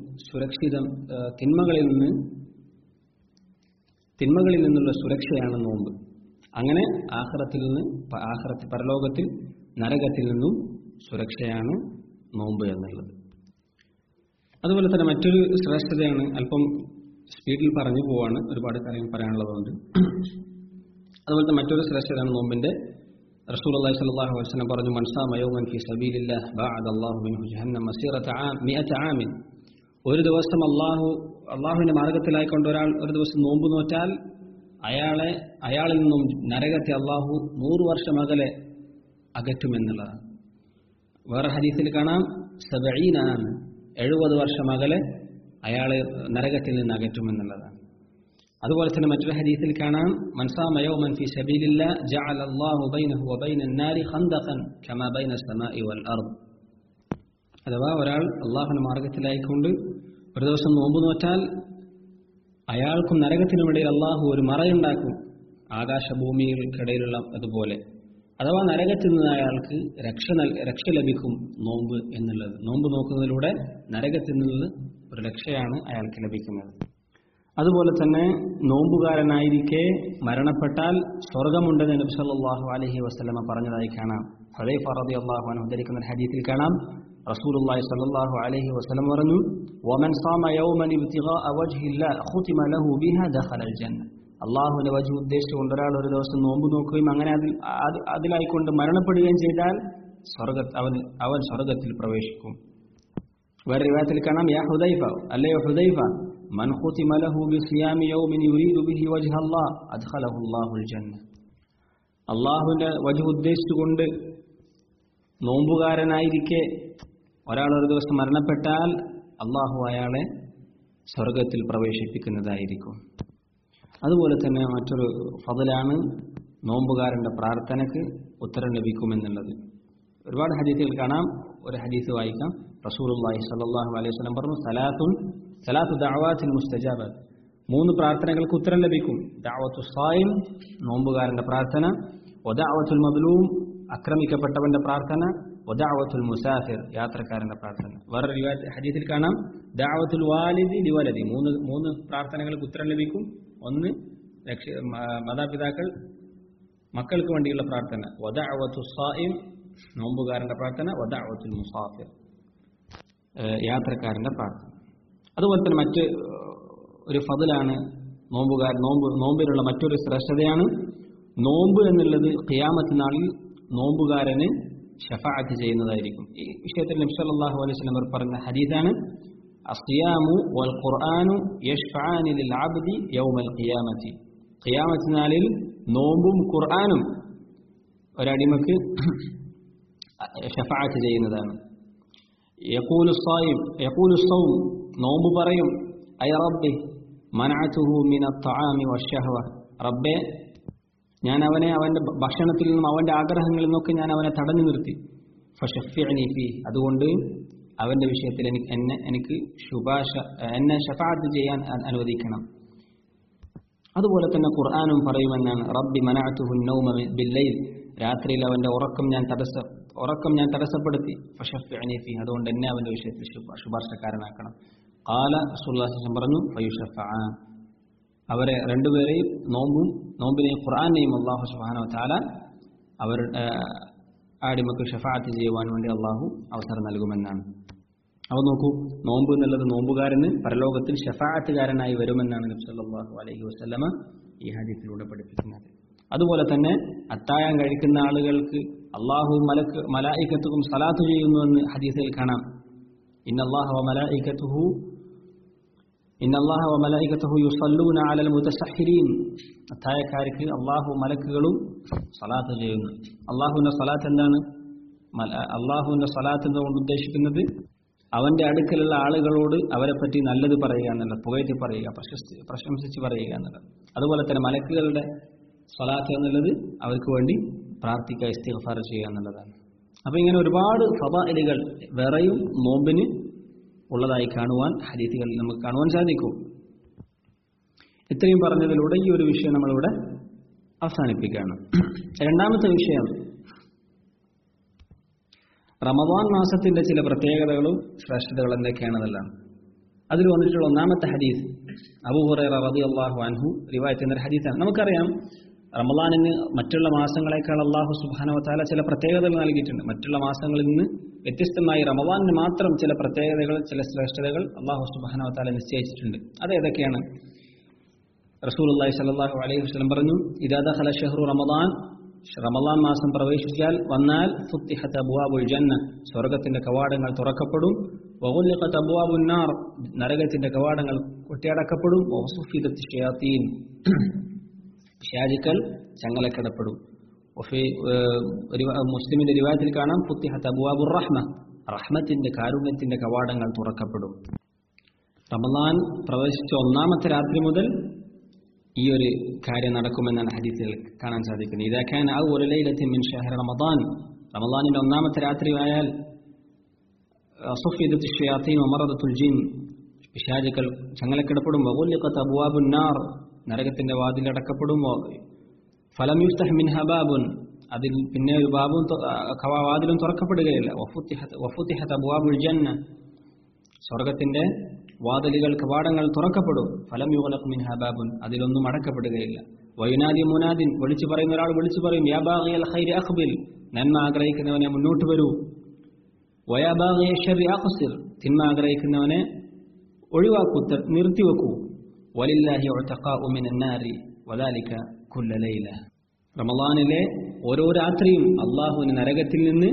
നിന്നുള്ള സുരക്ഷയാണ് നോമ്പ്. അങ്ങനെ ആഖിറത്തിൽ പരലോകത്തിൽ നരകത്തിൽ നിന്നും സുരക്ഷയാണ് നോമ്പ് എന്നുള്ളത്. അതുപോലെ തന്നെ മറ്റൊരു ശ്രേഷ്ഠതയാണ്, അല്പം സ്പീഡിൽ പറഞ്ഞു പോവാണ്, ഒരുപാട് കാര്യങ്ങൾ പറയാനുള്ളതുകൊണ്ട്. അതുപോലെ തന്നെ മറ്റൊരു ശ്രേഷ്ഠതയാണ് നോമ്പിന്റെ. റസൂലുള്ളാഹി സ്വല്ലല്ലാഹു അലൈഹി വസല്ലം പറഞ്ഞു മൻ സാമ യൗമൻ ഫീ സബീലില്ലാഹ് ബഅദ അല്ലാഹു മിൻഹു ജഹന്നം മസീറത 100 ആമിൻ. ഒരു ദിവസം അല്ലാഹുവിന്റെ മാർഗ്ഗത്തിലായിക്കൊണ്ട് ഒരാൾ ഒരു ദിവസം നോമ്പ് നോറ്റാൽ അയാളിൽ നിന്നും നരകത്തെ അല്ലാഹു 100 വർഷം അകലെ അകറ്റുമെന്നുള്ളതാണ്. വേറെ ഹദീസിൽ കാണാം 70 ആം, 70 വർഷം അകലെ അയാളെ നരകത്തിൽ നിന്ന് അകറ്റുമെന്നുള്ളതാണ്. അതുപോലെ തന്നെ മറ്റൊരു ഹദീസിൽ കാണാം മൻ സാമ യൗമൻ ഫീ സബീലില്ലാഹ് ജഅല അല്ലാഹു ബൈനഹു വബൈനൻ നാരി ഖന്ദഖൻ കമാ ബൈന അസ്സമാഇ വൽ അർദ്. അഥവാ ഒരാൾ അല്ലാഹുവിന്റെ മാർഗ്ഗത്തിലായിക്കൊണ്ട് ഒരു ദിവസം നോമ്പ് നോറ്റാൽ അയാൾക്കും നരകത്തിനുമിടയിൽ അല്ലാഹു ഒരു മറയുണ്ടാക്കും, ആകാശഭൂമികൾക്കിടയിലുള്ള അതുപോലെ. അഥവാ നരകത്തിൽ നിന്ന് അയാൾക്ക് രക്ഷ ലഭിക്കും നോമ്പ് എന്നുള്ളത്. നോമ്പ് നോക്കുന്നതിലൂടെ നരകത്തിൽ നിന്ന് ഒരു രക്ഷയാണ് അയാൾക്ക് ലഭിക്കുന്നത്. അതുപോലെ തന്നെ നോമ്പുകാരനായിരിക്കെ മരണപ്പെട്ടാൽ സ്വർഗമുണ്ടെന്ന് നബി സല്ലല്ലാഹു അലൈഹി വസല്ലമ പറഞ്ഞതായി കാണാം. ഹുദൈഫ റളിയല്ലാഹു അൻഹു ഉദ്ധരിക്കുന്ന ഹദീസിൽ കാണാം റസൂലുള്ളാഹി സ്വല്ലല്ലാഹു അലൈഹി വസല്ലം പറഞ്ഞു വമൻ സാമ യൗമൻ ഇബ്തിഗാഅ വജ്ഹില്ലാഹി ഖുതിമ ലഹു ബിഹാ ദഖലൽ ജന്ന. അല്ലാഹുവിന്റെ വജ്ഹ് ഉദ്ദേശിച്ചുകൊണ്ട് ഒരാൾ ഒരു ദിവസം നോമ്പ് നോക്കുകയും അങ്ങനെ അതിലായിക്കൊണ്ട് മരണപ്പെടുകയും ചെയ്താൽ അവൻ സ്വർഗത്തിൽ പ്രവേശിക്കും. വേറെ റിവായത്തിൽ കാണാം യാ ഹുദൈഫ, അല്ലയോ ഹുദൈഫ, മൻ ഖുതിമ ലഹു ബിസിയാമി യൗമിൻ യുരീദു ബിഹി വജ്ഹ അല്ലാഹ് അദ്ഖലഹു അല്ലാഹുൽ ജന്ന. അല്ലാഹുവിന്റെ വജ്ഹ് ഉദ്ദേശിച്ചുകൊണ്ട് നോമ്പുകാരനായിരിക്കെ ഒരാൾ ഒരു ദിവസം മരണപ്പെട്ടാൽ അല്ലാഹു അയാളെ സ്വർഗത്തിൽ പ്രവേശിപ്പിക്കുന്നതായിരിക്കും. അതുപോലെ തന്നെ മറ്റൊരു ഫضലാണ് നോമ്പുകാരന്റെ പ്രാർത്ഥനയ്ക്ക് ഉത്തരം ലഭിക്കുമെന്നുള്ളത്. ഒരുപാട് ഹദീസുകൾ കാണാം. ഒരു ഹദീസ് വായിക്കാം. റസൂലുള്ളാഹി സ്വല്ലല്ലാഹു അലൈഹി വസല്ലം പറഞ്ഞു സലാത്തു ദഅവാത്തിൻ മുസ്തജാബത്ത്, 3 പ്രാർത്ഥനകൾക്ക് ഉത്തരം ലഭിക്കും. ദഅവത്തു സായിം, നോമ്പുകാരന്റെ പ്രാർത്ഥന, വദഅവത്തുൽ മദ്ലൂം, ആക്രമിക്കപ്പെട്ടവന്റെ പ്രാർത്ഥന, വദഅവത്തുൽ മുസാഫിർ, യാത്രക്കാരന്റെ പ്രാർത്ഥന. വേറെ ഹദീസിൽ കാണാം ദഅവത്തുൽ വാലിദി ലിവലദി, 3 പ്രാർത്ഥനകൾക്ക് ഉത്തരം ലഭിക്കും. ഒന്ന് മാതാപിതാക്കൾ മക്കൾക്ക് വേണ്ടിയുള്ള പ്രാർത്ഥന, വദഅവത്തുൽ സായിം നോമ്പുകാരന്റെ പ്രാർത്ഥന, വദഅവത്തുൽ മുസാഫിർ യാത്രക്കാരന്റെ പ്രാർത്ഥന. അതുപോലെ തന്നെ മറ്റ് ഒരു ഫضലാണ് നോമ്പിലുള്ള മറ്റൊരു ശ്രേഷ്ഠതയാണ് നോമ്പ് എന്നുള്ളത് ഖിയാമത്ത് നാളിൽ നോമ്പുകാരന് ശഫാഅത്ത് ചെയ്യുന്നതായിരിക്കും. ഈ വിഷയത്തിൽ നബി സല്ലല്ലാഹു അലൈഹി വസല്ലം പറഞ്ഞ ഹദീസാണ് അസ്സിയാമു വൽ ഖുർആനു യശ്ഫഅനി ലിൽ അബ്ദി യൗമൽ ഖിയാമത്തി. ഖിയാമത്ത് നാളിൽ നോമ്പും ഖുർആനും ഒരടിമക്ക് ശഫാഅത്ത് ചെയ്യുന്നതാണ്. യഖൂലു الصوم, നോമ്പ് പറയും അയ റബ്ബി മനഅതുഹു മിന അത്അാമി വശഹവ, റബ്ബേ ഞാൻ അവനെ അവന്റെ ഭക്ഷണത്തിൽ നിന്നും അവന്റെ ആഗ്രഹങ്ങളിൽ നിന്നൊക്കെ ഞാൻ അവനെ തടഞ്ഞു നിർത്തി. ഫശഫിഅനി ഫീ, അതുകൊണ്ട് അവന്റെ വിഷയത്തിൽ എനിക്ക് എന്നെ ശഫാഅത്ത് ചെയ്യാൻ അനുവദിക്കണം. അതുപോലെ തന്നെ ഖുർആനും പറയുമെന്നാണ്, റബ്ബി മനഅതുഹു നൗമ ബില്ലൈൽ, രാത്രിയിൽ അവന്റെ ഉറക്കം ഞാൻ തടസ്സപ്പെടുത്തി. ഫശഫിഅനി ഫീ, അതുകൊണ്ട് എന്നെ അവന്റെ വിഷയത്തിൽ ശുപാർശക്കാരനാക്കണം. ഖാല റസൂലുള്ളാഹി സ്വല്ലല്ലാഹു അലൈഹി വസല്ലം പറഞ്ഞു, ഫയുശഫഅ, അവരെ രണ്ടുപേരെയും നോമ്പിനെയും ഖുർആനെയും അല്ലാഹു സുബ്ഹാനഹു വ തആല അടിമക്ക് ഷഫാഅത്ത് ചെയ്യുവാൻ വേണ്ടി അല്ലാഹു അവസരം നൽകുമെന്നാണ്. അപ്പോൾ നോക്കൂ, നോമ്പ് എന്നുള്ളത് നോമ്പുകാരന് പരലോകത്തിൽ ഷഫാഅത്തുകാരനായി വരുമെന്നാണ് നബി സല്ലല്ലാഹു അലൈഹി വസല്ലമ ഈ ഹദീസിലൂടെ പഠിപ്പിക്കുന്നത്. അതുപോലെ തന്നെ അത്താഴം കഴിക്കുന്ന ആളുകൾക്ക് അല്ലാഹു മലായികത്തുക്കും സലാത്ത് ചെയ്യുന്നുവെന്ന് ഹദീസിൽ കാണാം. ഇന്നല്ലാഹ വ മലായികത്തുഹു യുസല്ലൂന അലൽ മുതസഹിരീൻ, അത്താഴക്കാർക്ക് അല്ലാഹു മലക്കുകളും സലാത്ത് ചെയ്യുന്നു. അല്ലാഹുവിന്റെ സലാത്ത് എന്താണ്? അല്ലാഹുവിന്റെ സലാത്ത് എന്നുകൊണ്ട് ഉദ്ദേശിക്കുന്നത് അവന്റെ അടുക്കലുള്ള ആളുകളോട് അവരെ പറ്റി നല്ലത് പറയുക എന്നുള്ളത്, പുകഴ്ത്തി പറയുക, പ്രശംസിച്ച് പറയുക എന്നുള്ളത്. അതുപോലെ തന്നെ മലക്കുകളുടെ സ്വലാത്ത് എന്നുള്ളത് അവർക്ക് വേണ്ടി പ്രാർത്ഥിക്കുക, ഇസ്തിഗ്ഫാർ ചെയ്യുക എന്നുള്ളതാണ്. അപ്പൊ ഇങ്ങനെ ഒരുപാട് ഫളായിലുകൾ വേറെയും നോമ്പിന് ഉള്ളതായി കാണുവാൻ ഹദീസുകളിൽ നമുക്ക് കാണുവാൻ സാധിക്കും. ഇത്രയും പറഞ്ഞതിലൂടെ ഈ ഒരു വിഷയം നമ്മളിവിടെ അവസാനിപ്പിക്കുകയാണ്. രണ്ടാമത്തെ വിഷയം റമദാൻ മാസത്തിന്റെ ചില പ്രത്യേകതകളും ശ്രേഷ്ഠതകളും എന്തൊക്കെയാണെന്നല്ലാണ്. അതിൽ വന്നിട്ടുള്ള ഒന്നാമത്തെ ഹദീസ് അബൂ ഹുറൈറ റളിയല്ലാഹു അൻഹു റിവായത്ത് ചെയ്യുന്ന ഒരു ഹദീസാണ്. നമുക്കറിയാം, റമദാനിന് മറ്റുള്ള മാസങ്ങളെക്കാൾ അല്ലാഹു സുബ്ഹാനഹു വ തആല ചില പ്രത്യേകതകൾ നൽകിയിട്ടുണ്ട്. മറ്റുള്ള മാസങ്ങളിൽ നിന്ന് വ്യത്യസ്തമായി റമദാനിന് മാത്രം ചില പ്രത്യേകതകൾ, ചില ശ്രേഷ്ഠതകൾ അല്ലാഹു സുബ്ഹാനഹു വ തആല നിശ്ചയിച്ചിട്ടുണ്ട്. അത് ഏതൊക്കെയാണ്? റസൂലുള്ളാഹി സ്വല്ലല്ലാഹു അലൈഹി വസല്ലം പറഞ്ഞു, ഇദാ ദഖല ശഹ്റു റമദാൻ, റമദാൻ മാസം വന്നാൽ ഫുത്തിഹത് അബ്വാബുൽ ജന്ന, സ്വർഗ്ഗത്തിന്റെ കവാടങ്ങൾ തുറക്കപ്പെടും. വഗുലിഖത് അബ്വാബുൻ നാർ, നരകത്തിന്റെ കവാടങ്ങൾ കൊട്ടിയടക്കപ്പെടും. വസുഫിദത്ത് ശയാത്തീൻ, പിശാചുക്കൾ ചങ്ങലക്കിടപ്പെടും. മുസ്ലിമിന്റെ റിവായത്തിൽ കാണാം, ഫുത്തിഹത് അബ്വാബുർ റഹ്മ, റഹ്മത്തിന്റെ കാരുണ്യത്തിന്റെ കവാടങ്ങൾ തുറക്കപ്പെടും. റമദാൻ പ്രവേശിച്ച ഒന്നാമത്തെ രാത്രി മുതൽ ഈ ഒരു കാര്യം നടക്കുമെന്നാണ് ഹദീസിൽ കാണാൻ സാധിക്കുന്നത്. ഇദാ കാന അവ്വലു ലൈലത്തിൻ മിൻ ശഹ്രി റമദാൻ, റമദാനിന്റെ ഒന്നാമത്തെ രാത്രി ആയാൽ സുഫിദത്ത് ശയാത്തീൻ വമറദത്തുൽ ജിൻ, പിശാചുക്കൾ ചങ്ങലക്കിടപ്പെടും. വഗുലിഖത് അബ്വാബുൻ നാർ, നരകത്തിന്റെ വാതിൽ അടക്കപ്പെടും. ഫലം യുഫ്തഹ് മിൻഹാ ബാബുൻ, അതിൽ പിന്നെ ഒരു ബാബും വാതിലും തുറക്കപ്പെടുകയില്ല. വഫുതിഹത് അബ്വാബുൽ ജന്ന, സ്വർഗ്ഗത്തിന്റെ വാതിലുകൾ കവാടങ്ങൾ തുറക്കപ്പെടും. ഫലം യുഗ്ലഖ് മിൻഹാ ബാബുൻ, അതിലൊന്നും അടക്കപ്പെടുകയില്ല. വയുനാദി മുനാദിൻ, വിളിച്ചു പറയുന്ന ഒരാൾ വിളിച്ചു പറയും, യാ ബാഗിയൽ ഖൈരി അഖ്ബിൽ, നന്മ ആഗ്രഹിക്കുന്നവനെ മുന്നോട്ട് വരൂ. വയാ ബാഗിയ ശർരി അഖ്സിർ, തിന്മ ആഗ്രഹിക്കുന്നവനെ ഒഴിവാക്കൂ, നിർത്തിവെക്കൂ. വലില്ലാഹി ഉതഖാഉ മിനൻ നാരി വദാലിക കുല്ല ലൈല, റമളാനിലെ ഓരോ രാത്രിയും അല്ലാഹുവിനെ നരകത്തിൽ നിന്ന്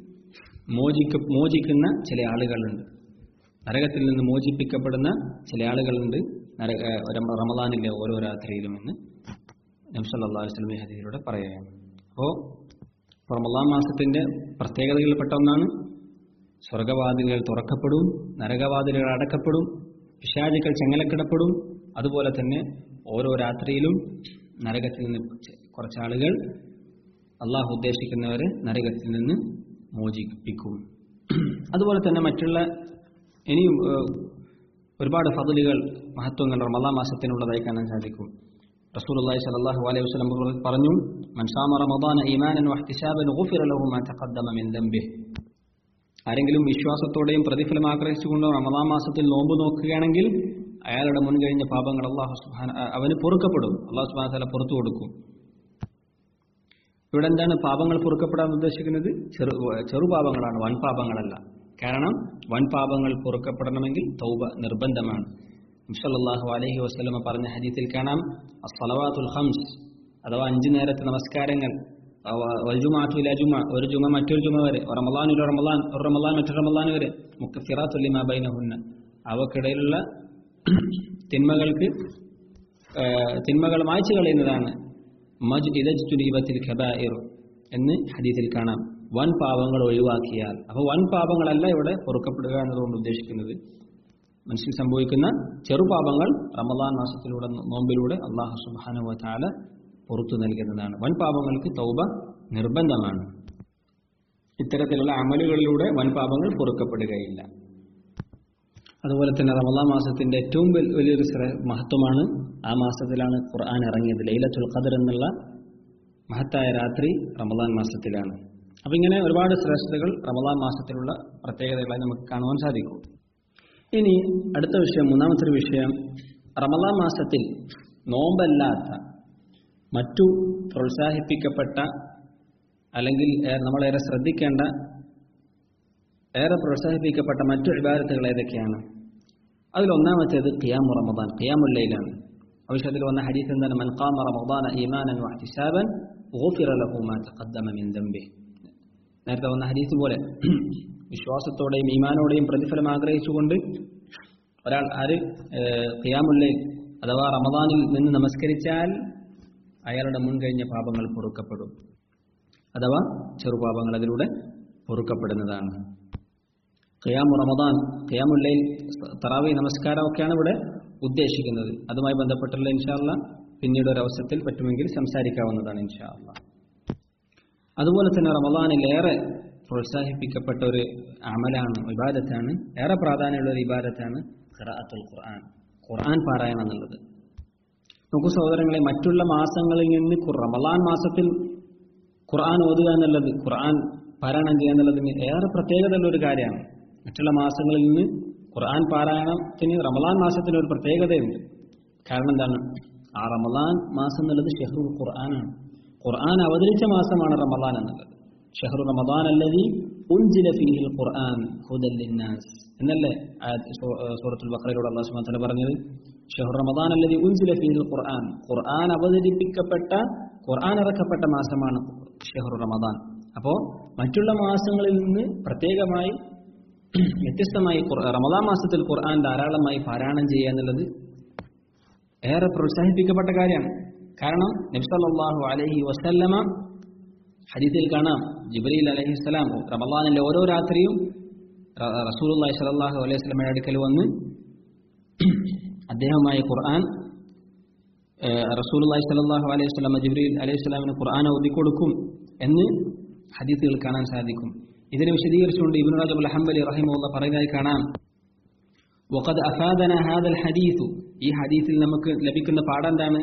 മോചിക്കുന്ന ചില ആളുകളുണ്ട്. നരകത്തിൽ നിന്ന് മോചിപ്പിക്കപ്പെടുന്ന ചില ആളുകളുണ്ട് റമളാനിലെ ഓരോ രാത്രിയിലും എന്ന് നബി സല്ലല്ലാഹു അലൈഹി വസല്ലം ഹദീസിലൂടെ പറയുകയാണ്. അപ്പോൾ റമളാൻ മാസത്തിന്റെ പ്രത്യേകതകളിൽപ്പെട്ട ഒന്നാണ് സ്വർഗവാതിലുകൾ തുറക്കപ്പെടും, നരകവാതിലുകൾ അടക്കപ്പെടും, പിശാചുക്കൾ ചങ്ങലക്കിടപ്പെടും. അതുപോലെ തന്നെ ഓരോ രാത്രിയിലും നരകത്തിൽ നിന്ന് കുറച്ചാളുകൾ അള്ളാഹു ഉദ്ദേശിക്കുന്നവരെ നരകത്തിൽ നിന്ന് മോചിപ്പിക്കും. അതുപോലെ തന്നെ മറ്റുള്ള ഇനിയും ഒരുപാട് ഫضലുകൾ, മഹത്വങ്ങൾ റമളാൻ മാസത്തിനുള്ളതായി കാണാൻ സാധിക്കും. റസൂലുള്ളാഹി സ്വല്ലല്ലാഹു അലൈഹി വസല്ലം പറഞ്ഞു, മൻ സാമ റമളാന ഈമാനൻ വഹ്തിസാബൻ ഗുഫിറ ലഹു മാ തഖദ്ദമ മിൻ ദംബിഹി, ആരെങ്കിലും വിശ്വാസത്തോടെയും പ്രതിഫലം ആഗ്രഹിച്ചുകൊണ്ട് റമളാൻ മാസത്തിൽ നോമ്പ് നോക്കുകയാണെങ്കിൽ അയാളുടെ മുൻകഴിഞ്ഞ പാപങ്ങൾ അവന് പൊറുക്കപ്പെടും, അല്ലാഹു സുബ്ഹാനഹു വ തആല പുറത്തു കൊടുക്കും. ഇവിടെ എന്താണ് പാപങ്ങൾ പൊറുക്കപ്പെടാൻ ഉദ്ദേശിക്കുന്നത്? ചെറുപാപങ്ങളാണ്, വൻപാപങ്ങളല്ല. കാരണം വൻപാപങ്ങൾ പൊറുക്കപ്പെടണമെങ്കിൽ തൗബ നിർബന്ധമാണ്. നബി സല്ലല്ലാഹു അലൈഹി വസല്ലം പറഞ്ഞ ഹദീസിൽ കാണാം, അസ്സലവാത്തുൽ ഖംസ്, അഥവാ 5 നേരത്തെ നമസ്കാരങ്ങൾ, വൽജുമഅതു ഇലാ ജുമഅ, ഒരു ജുമ മറ്റൊരു ജുമ വരെ, റമളാൻ ഒരു റമളാൻ മറ്റൊരു റമളാൻ വരെ, മുക്കഫിറാത്തുൽ ലിമാ ബൈനഹുന്ന, അവക്കിടയിലുള്ള തിന്മകൾ മായ്ച്ചു കളയുന്നതാണ്. മജ്ഇദജ്തുനിബത്തിൽ കബായിർ എന്ന് ഹദീസിൽ കാണാം, വൻ പാപങ്ങൾ ഒഴിവാക്കിയാൽ. അപ്പോൾ വൻ പാപങ്ങളല്ല ഇവിടെ പൊറുക്കപ്പെടുക എന്നതുകൊണ്ട് ഉദ്ദേശിക്കുന്നത്. മനുഷ്യൻ സംഭവിക്കുന്ന ചെറുപാപങ്ങൾ റമളാൻ മാസത്തിലൂടെ നോമ്പിലൂടെ അല്ലാഹു സുബ്ഹാനഹു വ തആല പുറത്തു നൽകുന്നതാണ്. വൻപാപങ്ങൾക്ക് തൗബ നിർബന്ധമാണ്. ഇത്തരത്തിലുള്ള അമലുകളിലൂടെ വൻപാപങ്ങൾ പൊറുക്കപ്പെടുകയില്ല. അതുപോലെ തന്നെ റമളാൻ മാസത്തിന്റെ ഏറ്റവും വലിയൊരു മഹത്വമാണ്, ആ മാസത്തിലാണ് ഖുർആൻ ഇറങ്ങിയത്. ലൈലത്തുൽ ഖദർ എന്നുള്ള മഹത്തായ രാത്രി റമളാൻ മാസത്തിലാണ്. അപ്പൊ ഇങ്ങനെ ഒരുപാട് ശ്രേഷ്ഠതകൾ റമളാൻ മാസത്തിലുള്ള പ്രത്യേകതകളായി നമുക്ക് കാണുവാൻ സാധിക്കും. ഇനി അടുത്ത വിഷയം, മൂന്നാമത്തെ ഒരു വിഷയം, റമളാൻ മാസത്തിൽ നോമ്പല്ലാത്ത മറ്റു പ്രോത്സാഹിപ്പിക്കപ്പെട്ട അല്ലെങ്കിൽ നമ്മളേറെ ശ്രദ്ധിക്കേണ്ട, ഏറെ പ്രോത്സാഹിപ്പിക്കപ്പെട്ട മറ്റു ഇബാദത്തുകൾ ഏതൊക്കെയാണ്? അതിലൊന്നാമത്തേത് ഖിയാമു റമദാൻ, ഖിയാമുൽ ലൈലാണ്. ആവശ്യത്തിൽ വന്ന ഹദീസ് എന്താണ്? മൻ ഖാമ റമദാന ഈമാനൻ വഹ്തിസാബൻ ഗുഫിറ ലഹു മാ തഖദ്ദമ മിൻ ദംബിഹി. നേരത്തെ വന്ന ഹദീസ് പോലെ വിശ്വാസത്തോടെയും ഈമാനോടെയും പ്രതിഫലം ആഗ്രഹിച്ചുകൊണ്ട് ഒരാൾ ഖിയാമുൽ ലൈൽ അഥവാ റമദാനിൽ നിന്ന് നമസ്കരിച്ചാൽ അയാളുടെ മുൻകഴിഞ്ഞ പാപങ്ങൾ പൊറുക്കപ്പെടും, അഥവാ ചെറുപാപങ്ങൾ അതിലൂടെ പൊറുക്കപ്പെടുന്നതാണ്. ഖിയാമു റമദാൻ, ഖിയാമുൽ ലൈൽ, തറാവീഹ് നമസ്കാരമൊക്കെയാണ് ഇവിടെ ഉദ്ദേശിക്കുന്നത്. അതുമായി ബന്ധപ്പെട്ടുള്ള ഇൻഷാ അല്ലാഹ് പിന്നീട് ഒരു അവസരത്തിൽ പറ്റുമെങ്കിൽ സംസാരിക്കാവുന്നതാണ് ഇൻഷാ അല്ലാഹ്. അതുപോലെ തന്നെ റമദാനിൽ ഏറെ പ്രോത്സാഹിപ്പിക്കപ്പെട്ട ഒരു അമലാണ്, ഇബാദത്താണ്, ഏറെ പ്രാധാന്യമുള്ള ഒരു ഇബാദത്താണ് ഖിറാഅത്തുൽ ഖുർആൻ, ഖുർആൻ പാരായണം എന്നുള്ളത്. നോക്കൂ സഹോദരങ്ങളെ, മറ്റുള്ള മാസങ്ങളിൽ നിന്ന് റമദാൻ മാസത്തിൽ ഖുർആൻ ഓതുക എന്നുള്ളത്, ഖുർആൻ പാരായണം ചെയ്യുക എന്നുള്ളതിന് ഏറെ പ്രത്യേകതയുള്ള ഒരു കാര്യമാണ്. മറ്റുള്ള മാസങ്ങളിൽ നിന്ന് ഖുർആൻ പാരായണത്തിന് റമദാൻ മാസത്തിന് ഒരു പ്രത്യേകതയുണ്ട്. കാരണം എന്താണ്? ആ റമദാൻ മാസം എന്നുള്ളത് ഷഹ്റുൽ ഖുർആനാണ്. ഖുർആൻ അവതരിച്ച മാസമാണ് റമദാൻ എന്നുള്ളത്. ഷഹ്റു റമദാൻ അല്ലദീ ഉൻസില ഫീഹിൽ ഖുർആൻ ഹുദൽ ലിന്നാസ് എന്നല്ലേ സൂറത്തുൽ ബഖറയിലൂടെ അല്ലാഹു സുബ്ഹാനഹു വ തആല പറഞ്ഞത്? ഷഹ്റു റമദാൻ അല്ലദീ ഉൻസില ഫീഹിൽ ഖുർആൻ, ഖുർആൻ അവതരിപ്പിക്കപ്പെട്ട, ഖുർആൻ ഇറക്കപ്പെട്ട മാസമാണ് ഷഹ്റു റമദാൻ. അപ്പോൾ മറ്റുള്ള മാസങ്ങളിൽ നിന്ന് പ്രത്യേകമായി വ്യത്യസ്തമായി റമദാൻ മാസത്തിൽ ഖുർആൻ ധാരാളമായി പാരായണം ചെയ്യുക എന്നുള്ളത് ഏറെ പ്രോത്സാഹിപ്പിക്കപ്പെട്ട കാര്യമാണ്. കാരണം നബി സല്ലല്ലാഹു അലൈഹി വസല്ലമ ഹദീസിൽ കാണാം, ജിബ്രീൽ അലൈഹിസ്സലാം റമദാനിലെ ഓരോ രാത്രിയും റസൂലുള്ളാഹി സ്വല്ലല്ലാഹു അലൈഹി വസല്ലമയുടെ അടുക്കൽ വന്ന് അദ്ദേഹവുമായി ഖുർആൻ, റസൂലുള്ളാഹി സ്വല്ലല്ലാഹു അലൈഹി വസല്ലമ ജിബ്രീൽ അലൈഹിസ്സലാമിന് ഖുർആൻ ഓതിക്കൊടുക്കും എന്ന് ഹദീസുകൾ കാണാൻ സാധിക്കും. ഇതിനെ വിശദീകരിച്ചുകൊണ്ട് ഇബ്നു റജബ് അൽ ഹംബലി റഹിമഹുല്ലാഹ് പറയുന്നതായി കാണാം, വഖദ് അഫാദന ഹാദൽ ഹദീസ്, ഈ ഹദീസിൽ നമുക്ക് ലഭിക്കുന്ന പാഠം എന്താണ്?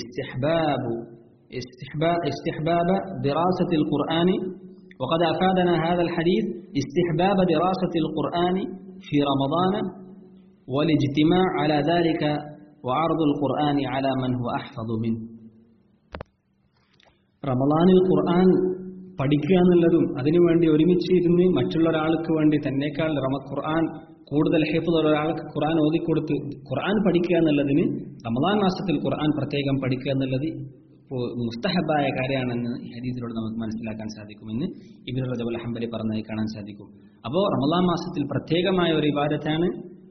استحباب دراسة القرآن. وقد أفادنا هذا الحديث استحباب دراسة القرآن في رمضان والاجتماع على ذلك وعرض القرآن على من هو أحفظ منه. റമളാനിൽ ഖുർആൻ പഠിക്കുക എന്നുള്ളതും അതിനുവേണ്ടി ഒരുമിച്ചിരുന്ന് മറ്റുള്ള ഒരാൾക്ക് വേണ്ടി തന്നേക്കാൾ ഖുർആൻ കൂടുതൽ ഹിഫ്ദുള്ള ഒരാൾക്ക് ഖുർആൻ ഓതിക്കൊടുത്ത് ഖുർആൻ പഠിക്കുക എന്നുള്ളതിന് റമളാൻ മാസത്തിൽ ഖുർആൻ പ്രത്യേകം പഠിക്കുക എന്നുള്ളത് മുസ്തഹബായ കാര്യമാണെന്ന് ഈ ഹദീസിലൂടെ നമുക്ക് മനസ്സിലാക്കാൻ സാധിക്കുമെന്ന് ഇബ്നു റജബ് അൽ ഹംബലി പറഞ്ഞതായി കാണാൻ സാധിക്കും. അപ്പോൾ റമളാൻ മാസത്തിൽ പ്രത്യേകമായ ഒരു ഇബാദത്താണ്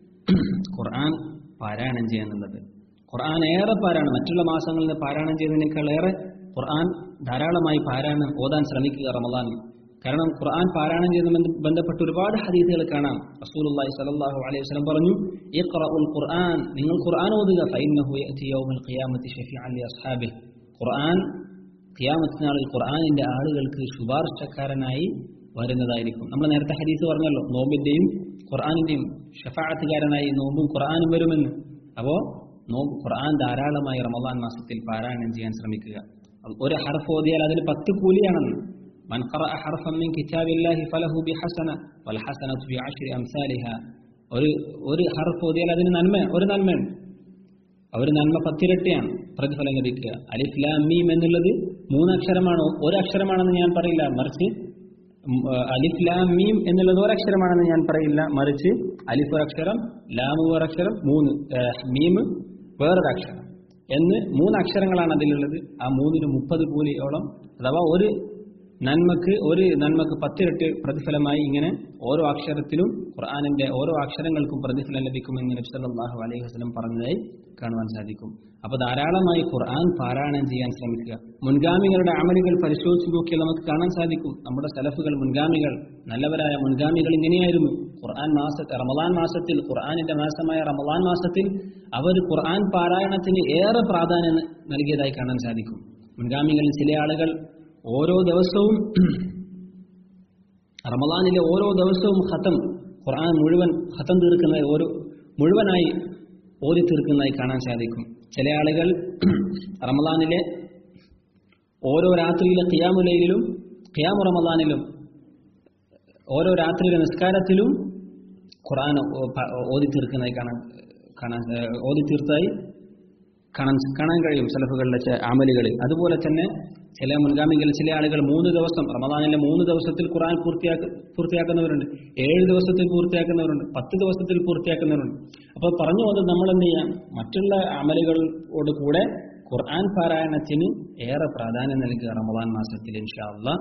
ഖുർആൻ പാരായണം ചെയ്യുക എന്നുള്ളത്. ഖുർആൻ ഏറെ പാരായണം, മറ്റുള്ള മാസങ്ങളിൽ നിന്ന് പാരായണം ചെയ്യുന്നതിനേക്കാൾ ഏറെ ഖുർആൻ ധാരാളമായി പാരായണം ഓതാൻ ശ്രമിക്കുക റമളാനിൽ. കാരണം ഖുർആൻ പാരായണം ചെയ്യുന്നതുമായി ബന്ധപ്പെട്ട് ഒരുപാട് ഹദീസുകൾ കാണാം. റസൂലുള്ളാഹി സ്വല്ലല്ലാഹു അലൈഹി വസല്ലം പറഞ്ഞു, ഇഖ്റഉൽ ഖുർആൻ, നിങ്ങൾ ഖുർആൻ ഓതുക, ഫഇന്നഹു യഅതി യൗമൽ ഖിയാമത്തി ശഫീഅൻ ലി അസ്ഹാബിഹി, ഖുർആൻ ഖിയാമത്ത് നാളിൽ ഖുർആനിന്റെ ആളുകൾക്ക് ശുപാർശക്കാരനായി വരുന്നതായിരിക്കും. നമ്മൾ നേരത്തെ ഹദീസ് പറഞ്ഞല്ലോ, നോമ്പിന്റെയും ഖുർആനിന്റെയും ഷഫാഅത്തുകാരനായി നോമ്പും ഖുർആനും വരുമെന്ന്. അപ്പോൾ ഖുർആൻ ധാരാളമായി റമളാൻ മാസത്തിൽ പാരായണം ചെയ്യാൻ ശ്രമിക്കുക. ഒരു ഹർഫ് ഓതിയാൽ അതിന് 10 കൂലിയാണെന്ന്. മൻ ഖറഅ ഹർഫൻ മിൻ കിതാബില്ലാഹി ഫലഹു ബിഹസന വൽ ഹസനതു ബിഅശ്രി അംസാലിഹാ. ഒരു ഹർഫ് ഓതിയാൽ അതിന് ഒരു നന്മയാണ്, ഒരു നന്മ 10 ഇരട്ടിയാണ് പ്രതിഫലം ലഭിക്കുക. അലിഫ് ലാം മീം എന്നുള്ളത് 3 അക്ഷരമാണോ? ഒരു അക്ഷരമാണെന്ന് ഞാൻ പറയില്ല, മറിച്ച് അലിഫ് ലാം മീം എന്നുള്ളത് ഒരക്ഷരമാണെന്ന് ഞാൻ പറയില്ല, മറിച്ച് അലിഫ് ഒരക്ഷരം, ലാം ഒരക്ഷരം, മീം വേറൊരു അക്ഷരം എന്ന് 3 അക്ഷരങ്ങളാണ് അതിലുള്ളത്. ആ 3ന് 30 കൂലിയോളം, അഥവാ ഒരു നന്മക്ക് 10 ഇരട്ടി പ്രതിഫലമായി ഇങ്ങനെ ഓരോ അക്ഷരത്തിലും ഖുർആനിന്റെ ഓരോ അക്ഷരങ്ങൾക്കും പ്രതിഫലം ലഭിക്കുമെന്ന് നബി സല്ലല്ലാഹു അലൈഹി വസല്ലം പറഞ്ഞതായി കാണുവാൻ സാധിക്കും. അപ്പോൾ ധാരാളമായി ഖുർആൻ പാരായണം ചെയ്യാൻ ശ്രമിക്കുക. മുൻഗാമികളുടെ അമലുകൾ പരിശോധിച്ച് നോക്കിയാൽ നമുക്ക് കാണാൻ സാധിക്കും, നമ്മുടെ സലഫുകൾ, മുൻഗാമികൾ, നല്ലവരായ മുൻഗാമികൾ ഇങ്ങനെയായിരുന്നു. റമളാൻ മാസത്തിൽ, ഖുർആനിന്റെ മാസമായ റമളാൻ മാസത്തിൽ അവർ ഖുർആൻ പാരായണത്തിന് ഏറെ പ്രാധാന്യം നൽകിയതായി കാണാൻ സാധിക്കും. മുൻഗാമികളിൽ ചില ആളുകൾ ഓരോ ദിവസവും റമളാനിലെ ഓരോ ദിവസവും ഖുർആൻ മുഴുവൻ ഖത്തം തീർക്കുന്നതായി മുഴുവനായി ഓതി തീർക്കുന്നതായി കാണാൻ സാധിക്കും. ചില ആളുകൾ റമളാനിലെ ഓരോ രാത്രിയിലെ ഖിയാമു റമളാനിലും ഓരോ രാത്രിയിലെ നിസ്കാരത്തിലും ഖുർആൻ ഓതി തീർക്കുന്നതായി ഓതി തീർത്തതായി കാണാൻ കഴിയും സലഫുകളുടെ അമലുകളിൽ. അതുപോലെ തന്നെ ചില മുൻഗാമികൾ ചില ആളുകൾ 3 ദിവസം റമളാനിലെ 3 ദിവസത്തിൽ ഖുർആൻ പൂർത്തിയാക്കുന്നവരുണ്ട്, 7 ദിവസത്തിൽ പൂർത്തിയാക്കുന്നവരുണ്ട്, 10 ദിവസത്തിൽ പൂർത്തിയാക്കുന്നവരുണ്ട്. അപ്പോൾ പറഞ്ഞു വന്നത് നമ്മൾ എന്ത് ചെയ്യാം, മറ്റുള്ള അമലുകളോട് കൂടെ ഖുർആൻ പാരായണത്തിന് ഏറെ പ്രാധാന്യം നൽകുക റമളാൻ മാസത്തിൽ. ഇൻഷാ അല്ലാഹ്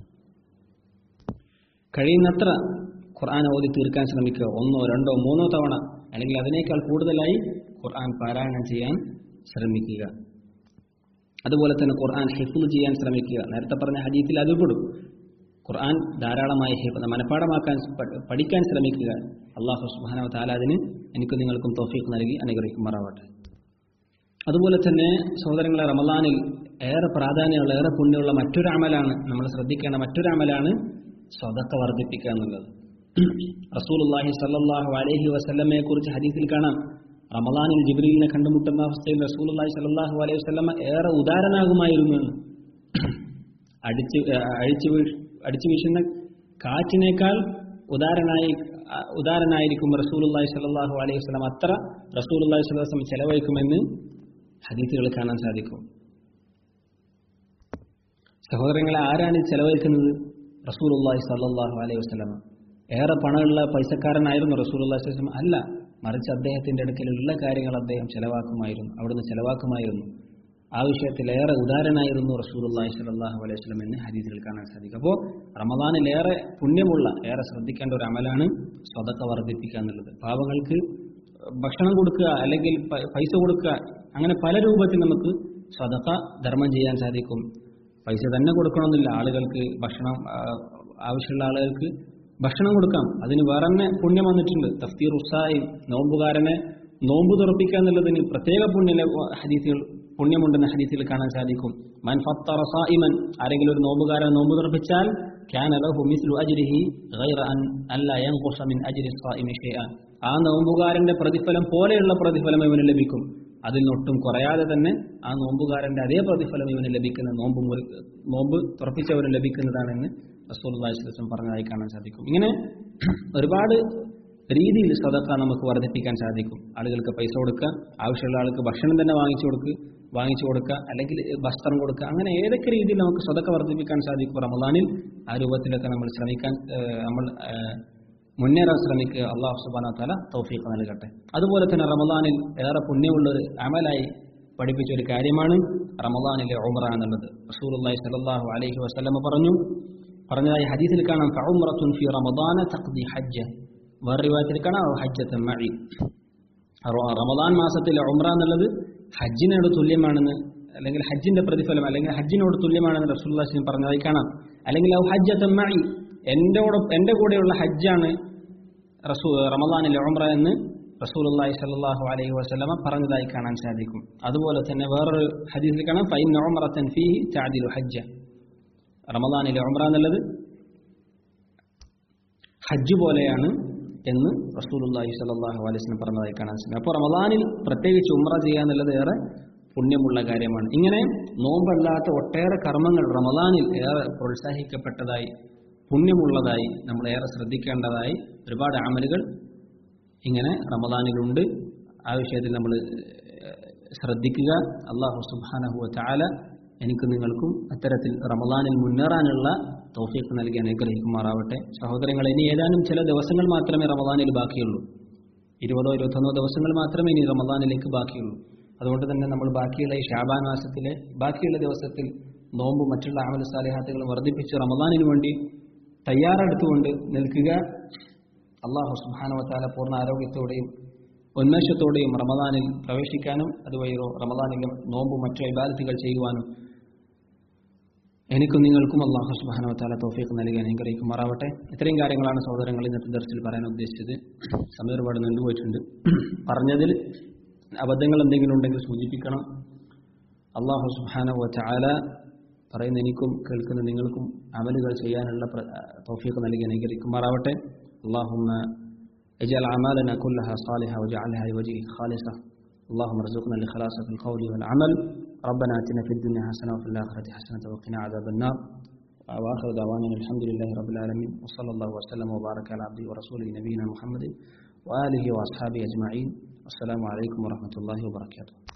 കഴിയുന്നത്ര ഖുർആൻ ഓതി തീർക്കാൻ ശ്രമിക്കുക. 1, 2, 3 തവണ അല്ലെങ്കിൽ അതിനേക്കാൾ കൂടുതലായി ഖുർആൻ പാരായണം ചെയ്യാൻ ശ്രമിക്കുക. അതുപോലെ തന്നെ ഖുർആൻ ഹിഫ്ള് ചെയ്യാൻ ശ്രമിക്കുക. നേരത്തെ പറഞ്ഞ ഹദീസിൽ അത് പെടും. ഖുർആൻ ധാരാളമായി മനഃപ്പാഠമാക്കാൻ പഠിക്കാൻ ശ്രമിക്കുക. അല്ലാഹു സുബ്ഹാനഹു വ തആല അതിന് എനിക്കും നിങ്ങൾക്കും തൗഫീഖ് നൽകി അനുഗ്രഹിക്കുമാറാവട്ടെ. അതുപോലെ തന്നെ സഹോദരങ്ങളെ, റമളാനിൽ ഏറെ പ്രാധാന്യമുള്ള ഏറെ പുണ്യമുള്ള മറ്റൊരു അമലാണ്, നമ്മൾ ശ്രദ്ധിക്കേണ്ട മറ്റൊരു അമലാണ് സദഖ വർദ്ധിപ്പിക്കുക എന്നുള്ളത്. റസൂലുള്ളാഹി സ്വല്ലല്ലാഹു അലൈഹി വസല്ലമയെ കുറിച്ച് ഹദീസിൽ കാണാം, റമളാനിൽ ജിബ്രീലിനെ കണ്ടുമുട്ടുന്ന അവസ്ഥയിൽ റസൂലുള്ളാഹി സ്വല്ലല്ലാഹു അലൈഹി വസല്ലമ ഏറെ ഉദാരനാകുമായിരുന്നു. അടിച്ചു വീശുന്ന കാറ്റിനേക്കാൾ ഉദാരനായിരിക്കും റസൂലുള്ളാഹി സ്വല്ലല്ലാഹു അലൈഹി വസല്ലം. അത്ര റസൂലുള്ളാഹി സ്വല്ലല്ലാഹു അലൈഹി വസല്ലം ചെലവഴിക്കുമെന്ന് ഹദീസുകൾ കാണാൻ സാധിക്കും. സഹോദരങ്ങളെ, ആരാണ് ചെലവഴിക്കുന്നത്? റസൂലുള്ളാഹി സ്വല്ലല്ലാഹു അലൈഹി വസല്ലം. ഏറെ പണമുള്ള പൈസക്കാരനായിരുന്നു റസൂലുള്ളാഹി സ്വല്ലല്ലാഹു അലൈഹി വസല്ലം അല്ല, മറിച്ച് അദ്ദേഹത്തിന്റെ അടുക്കലുള്ള കാര്യങ്ങൾ അദ്ദേഹം അവിടുന്ന് ചെലവാക്കുമായിരുന്നു. ആ വിഷയത്തിലേറെ ഉദാരനായിരുന്നു റസൂലുള്ളാഹി സ്വല്ലല്ലാഹു അലൈഹി വസല്ലം എന്ന് ഹദീസിൽ കാണാൻ സാധിക്കും. അപ്പോൾ റമളാനിലേറെ പുണ്യമുള്ള ഏറെ ശ്രദ്ധിക്കേണ്ട ഒരു അമലാണ് സദഖ വർദ്ധിപ്പിക്കുക എന്നുള്ളത്. പാവങ്ങൾക്ക് ഭക്ഷണം കൊടുക്കുക, അല്ലെങ്കിൽ പൈസ കൊടുക്കുക, അങ്ങനെ പല രൂപത്തിൽ നമുക്ക് സദഖ ധർമ്മം ചെയ്യാൻ സാധിക്കും. പൈസ തന്നെ കൊടുക്കണമെന്നില്ല, ആളുകൾക്ക് ഭക്ഷണം ആവശ്യമുള്ള ആളുകൾക്ക് ഭക്ഷണം കൊടുക്കാം. അതിന് വേറെ തന്നെ പുണ്യം വന്നിട്ടുണ്ട്. തഫ്തീർ ഉസ്സായി, നോമ്പുകാരനെ നോമ്പ് തുറപ്പിക്കുക എന്നുള്ളതിന് പ്രത്യേക പുണ്യമുണ്ടെന്ന ഹദീസിൽ കാണാൻ സാധിക്കും. മൻ ഫത്തറ സായിമൻ, ആരെങ്കിലും ഒരു നോമ്പുകാരൻ നോമ്പ് തുറപ്പിച്ചാൽ കാന ലഹു മിസ്ലു അജ്രിഹി ഗൈറ അൻ അല്ലാ യൻഖുസ മിൻ അജ്രി സായിമി ഷൈഅൻ, ആ നോമ്പുകാരന്റെ പ്രതിഫലം പോലെയുള്ള പ്രതിഫലം ഇവന് ലഭിക്കും. അതിൽ നിന്നൊട്ടും കുറയാതെ തന്നെ ആ നോമ്പുകാരന്റെ അതേ പ്രതിഫലം ഇവന് ലഭിക്കുന്ന നോമ്പ് തുറപ്പിച്ചവന് ലഭിക്കുന്നതാണെന്ന് റസൂലുള്ളാഹി സ്വല്ലല്ലാഹു അലൈഹി വസല്ലം പറഞ്ഞതായി കാണാൻ സാധിക്കും. ഇങ്ങനെ ഒരുപാട് രീതിയിൽ സദഖ നമുക്ക് വർദ്ധിപ്പിക്കാൻ സാധിക്കും. ആളുകൾക്ക് പൈസ കൊടുക്കുക, ആവശ്യമുള്ള ആൾക്ക് ഭക്ഷണം തന്നെ വാങ്ങിച്ചു കൊടുക്കുക, അല്ലെങ്കിൽ വസ്ത്രം കൊടുക്കുക, അങ്ങനെ ഏതൊക്കെ രീതിയിൽ നമുക്ക് സദഖ വർദ്ധിപ്പിക്കാൻ സാധിക്കും റമളാനിൽ. ആ രൂപത്തിലൊക്കെ നമ്മൾ മുന്നേറാൻ ശ്രമിക്കുക. അല്ലാഹു സുബ്ഹാനഹു വ തആല തൗഫീഖ് നൽകട്ടെ. അതുപോലെ തന്നെ റമളാനിൽ ഏറെ പുണ്യമുള്ളൊരു അമലായി പഠിപ്പിച്ച ഒരു കാര്യമാണ് റമളാനിലെ ഉംറ എന്നുള്ളത്. റസൂലുള്ളാഹി സ്വല്ലല്ലാഹു അലൈഹി വസല്ലം പറഞ്ഞതായി ഹദീസിൽ കാണാം, ഫഉംറത്തുൻ ഫി റമളാന തഖ്ദി ഹജ്ജ, വേറെ റിവായത്തിൽ കാണാം ഹജ്ജത്തുൻ മഇ. റമളാൻ മാസത്തിലെ ഉംറ എന്നുള്ളത് ഹജ്ജിനോട് തുല്യമാണെന്ന്, അല്ലെങ്കിൽ ഹജ്ജിന്റെ പ്രതിഫലം അല്ലെങ്കിൽ ഹജ്ജിനോട് തുല്യമാണെന്ന് റസൂലുള്ളാഹി സ്വല്ലല്ലാഹു അലൈഹി വസല്ലം പറഞ്ഞതായി കാണാം. അല്ലെങ്കിൽ ഹജ്ജത്തുൻ മഇ, എന്റെ കൂടെയുള്ള ഹജ്ജാണ് റമളാനിലെ ഉംറ എന്ന് റസൂലുള്ളാഹി സ്വല്ലല്ലാഹു അലൈഹി വസല്ലം പറഞ്ഞതായി കാണാൻ സാധിക്കും. അതുപോലെ തന്നെ വേറൊരു ഹദീസിൽ കാണാം, ഫഇന്ന ഉംറതൻ ഫീഹി തഅദിലു ഹജ്ജ, റമളാനിലെ ഉംറ എന്നുള്ളത് ഹജ്ജ് പോലെയാണ് എന്ന് റസൂലുള്ളാഹി സ്വല്ലല്ലാഹു അലൈഹി വസല്ലം പറഞ്ഞതായി കാണാൻ സാധിക്കും. അപ്പോൾ റമളാനിൽ പ്രത്യേകിച്ച് ഉംറ ചെയ്യുക എന്നുള്ളത് ഏറെ പുണ്യമുള്ള കാര്യമാണ്. ഇങ്ങനെ നോമ്പല്ലാത്ത ഒട്ടേറെ കർമ്മങ്ങൾ റമളാനിൽ ഏറെ പ്രോത്സാഹിക്കപ്പെട്ടതായി പുണ്യമുള്ളതായി നമ്മൾ ഏറെ ശ്രദ്ധിക്കേണ്ടതായി ഒരുപാട് അമലുകൾ ഇങ്ങനെ റമളാനിലുണ്ട്. ആ വിഷയത്തിൽ നമ്മൾ ശ്രദ്ധിക്കുക. അല്ലാഹു സുബ്ഹാനഹു വ തആല എനിക്കും നിങ്ങൾക്കും അത്തരത്തിൽ റമളാനിൽ മുന്നേറാനുള്ള തൗഫീഖ് നൽകി അനുഗ്രഹിക്കുമാറാവട്ടെ. സഹോദരങ്ങളെ, ഇനി ഏതാനും ചില ദിവസങ്ങൾ മാത്രമേ റമളാനിൽ ബാക്കിയുള്ളൂ. 20-21 ദിവസങ്ങൾ മാത്രമേ ഇനി റമളാനിലേക്ക് ബാക്കിയുള്ളൂ. അതുകൊണ്ട് തന്നെ നമ്മൾ ബാക്കിയുള്ള ഈ ശഅബാൻ മാസത്തിലെ ബാക്കിയുള്ള ദിവസത്തിൽ നോമ്പ് മറ്റുള്ള അമൽ സാലിഹാത്തുകൾ വർദ്ധിപ്പിച്ച് റമളാനിന് വേണ്ടി തയ്യാറെടുത്തുകൊണ്ട് നിൽക്കുക. അല്ലാഹു സുബ്ഹാനഹു വ തആല പൂർണ്ണ ആരോഗ്യത്തോടെയും ഉന്മേഷത്തോടെയും റമളാനിൽ പ്രവേശിക്കാനും അതുവഴി റമളാനിലും നോമ്പ് മറ്റു ഇബാദത്തുകൾ ചെയ്യുവാനും എനിക്കും നിങ്ങൾക്കും അല്ലാഹു സുബ്ഹാനഹു വ തആല തൗഫീഖ് നൽകി അനുഗ്രഹിക്കുമാറാവട്ടെ. ഇത്രയും കാര്യങ്ങളാണ് സഹോദരങ്ങൾ ഇന്നത്തെ ദർസിൽ പറയാൻ ഉദ്ദേശിച്ചത്. സമയം ഒരുപാട് നീണ്ടുപോയിട്ടുണ്ട്. പറഞ്ഞതിൽ അബദ്ധങ്ങൾ എന്തെങ്കിലും ഉണ്ടെങ്കിൽ സൂചിപ്പിക്കണം. അല്ലാഹു സുബ്ഹാനഹു വ തആല പറയുന്ന എനിക്കും കേൾക്കുന്ന നിങ്ങൾക്കും അമലുകൾ ചെയ്യാനുള്ള തൗഫീഖ് നൽകി അനുഗ്രഹിക്കുമാറാവട്ടെ. അല്ലാഹുമ്മ اجعل أعمالنا كلها صالحة واجعلها لوجهك خالصة. اللهم ارزقنا الإخلاص في القول والعمل. ربنا آتنا في الدنيا حسنة وفي الآخرة حسنة وقنا عذاب النار. وآخر دعوانا الحمد لله رب العالمين وصلى الله وسلم وبارك على عبده ورسوله نبينا محمد وآله وأصحابه أجمعين. والسلام عليكم ورحمة الله وبركاته.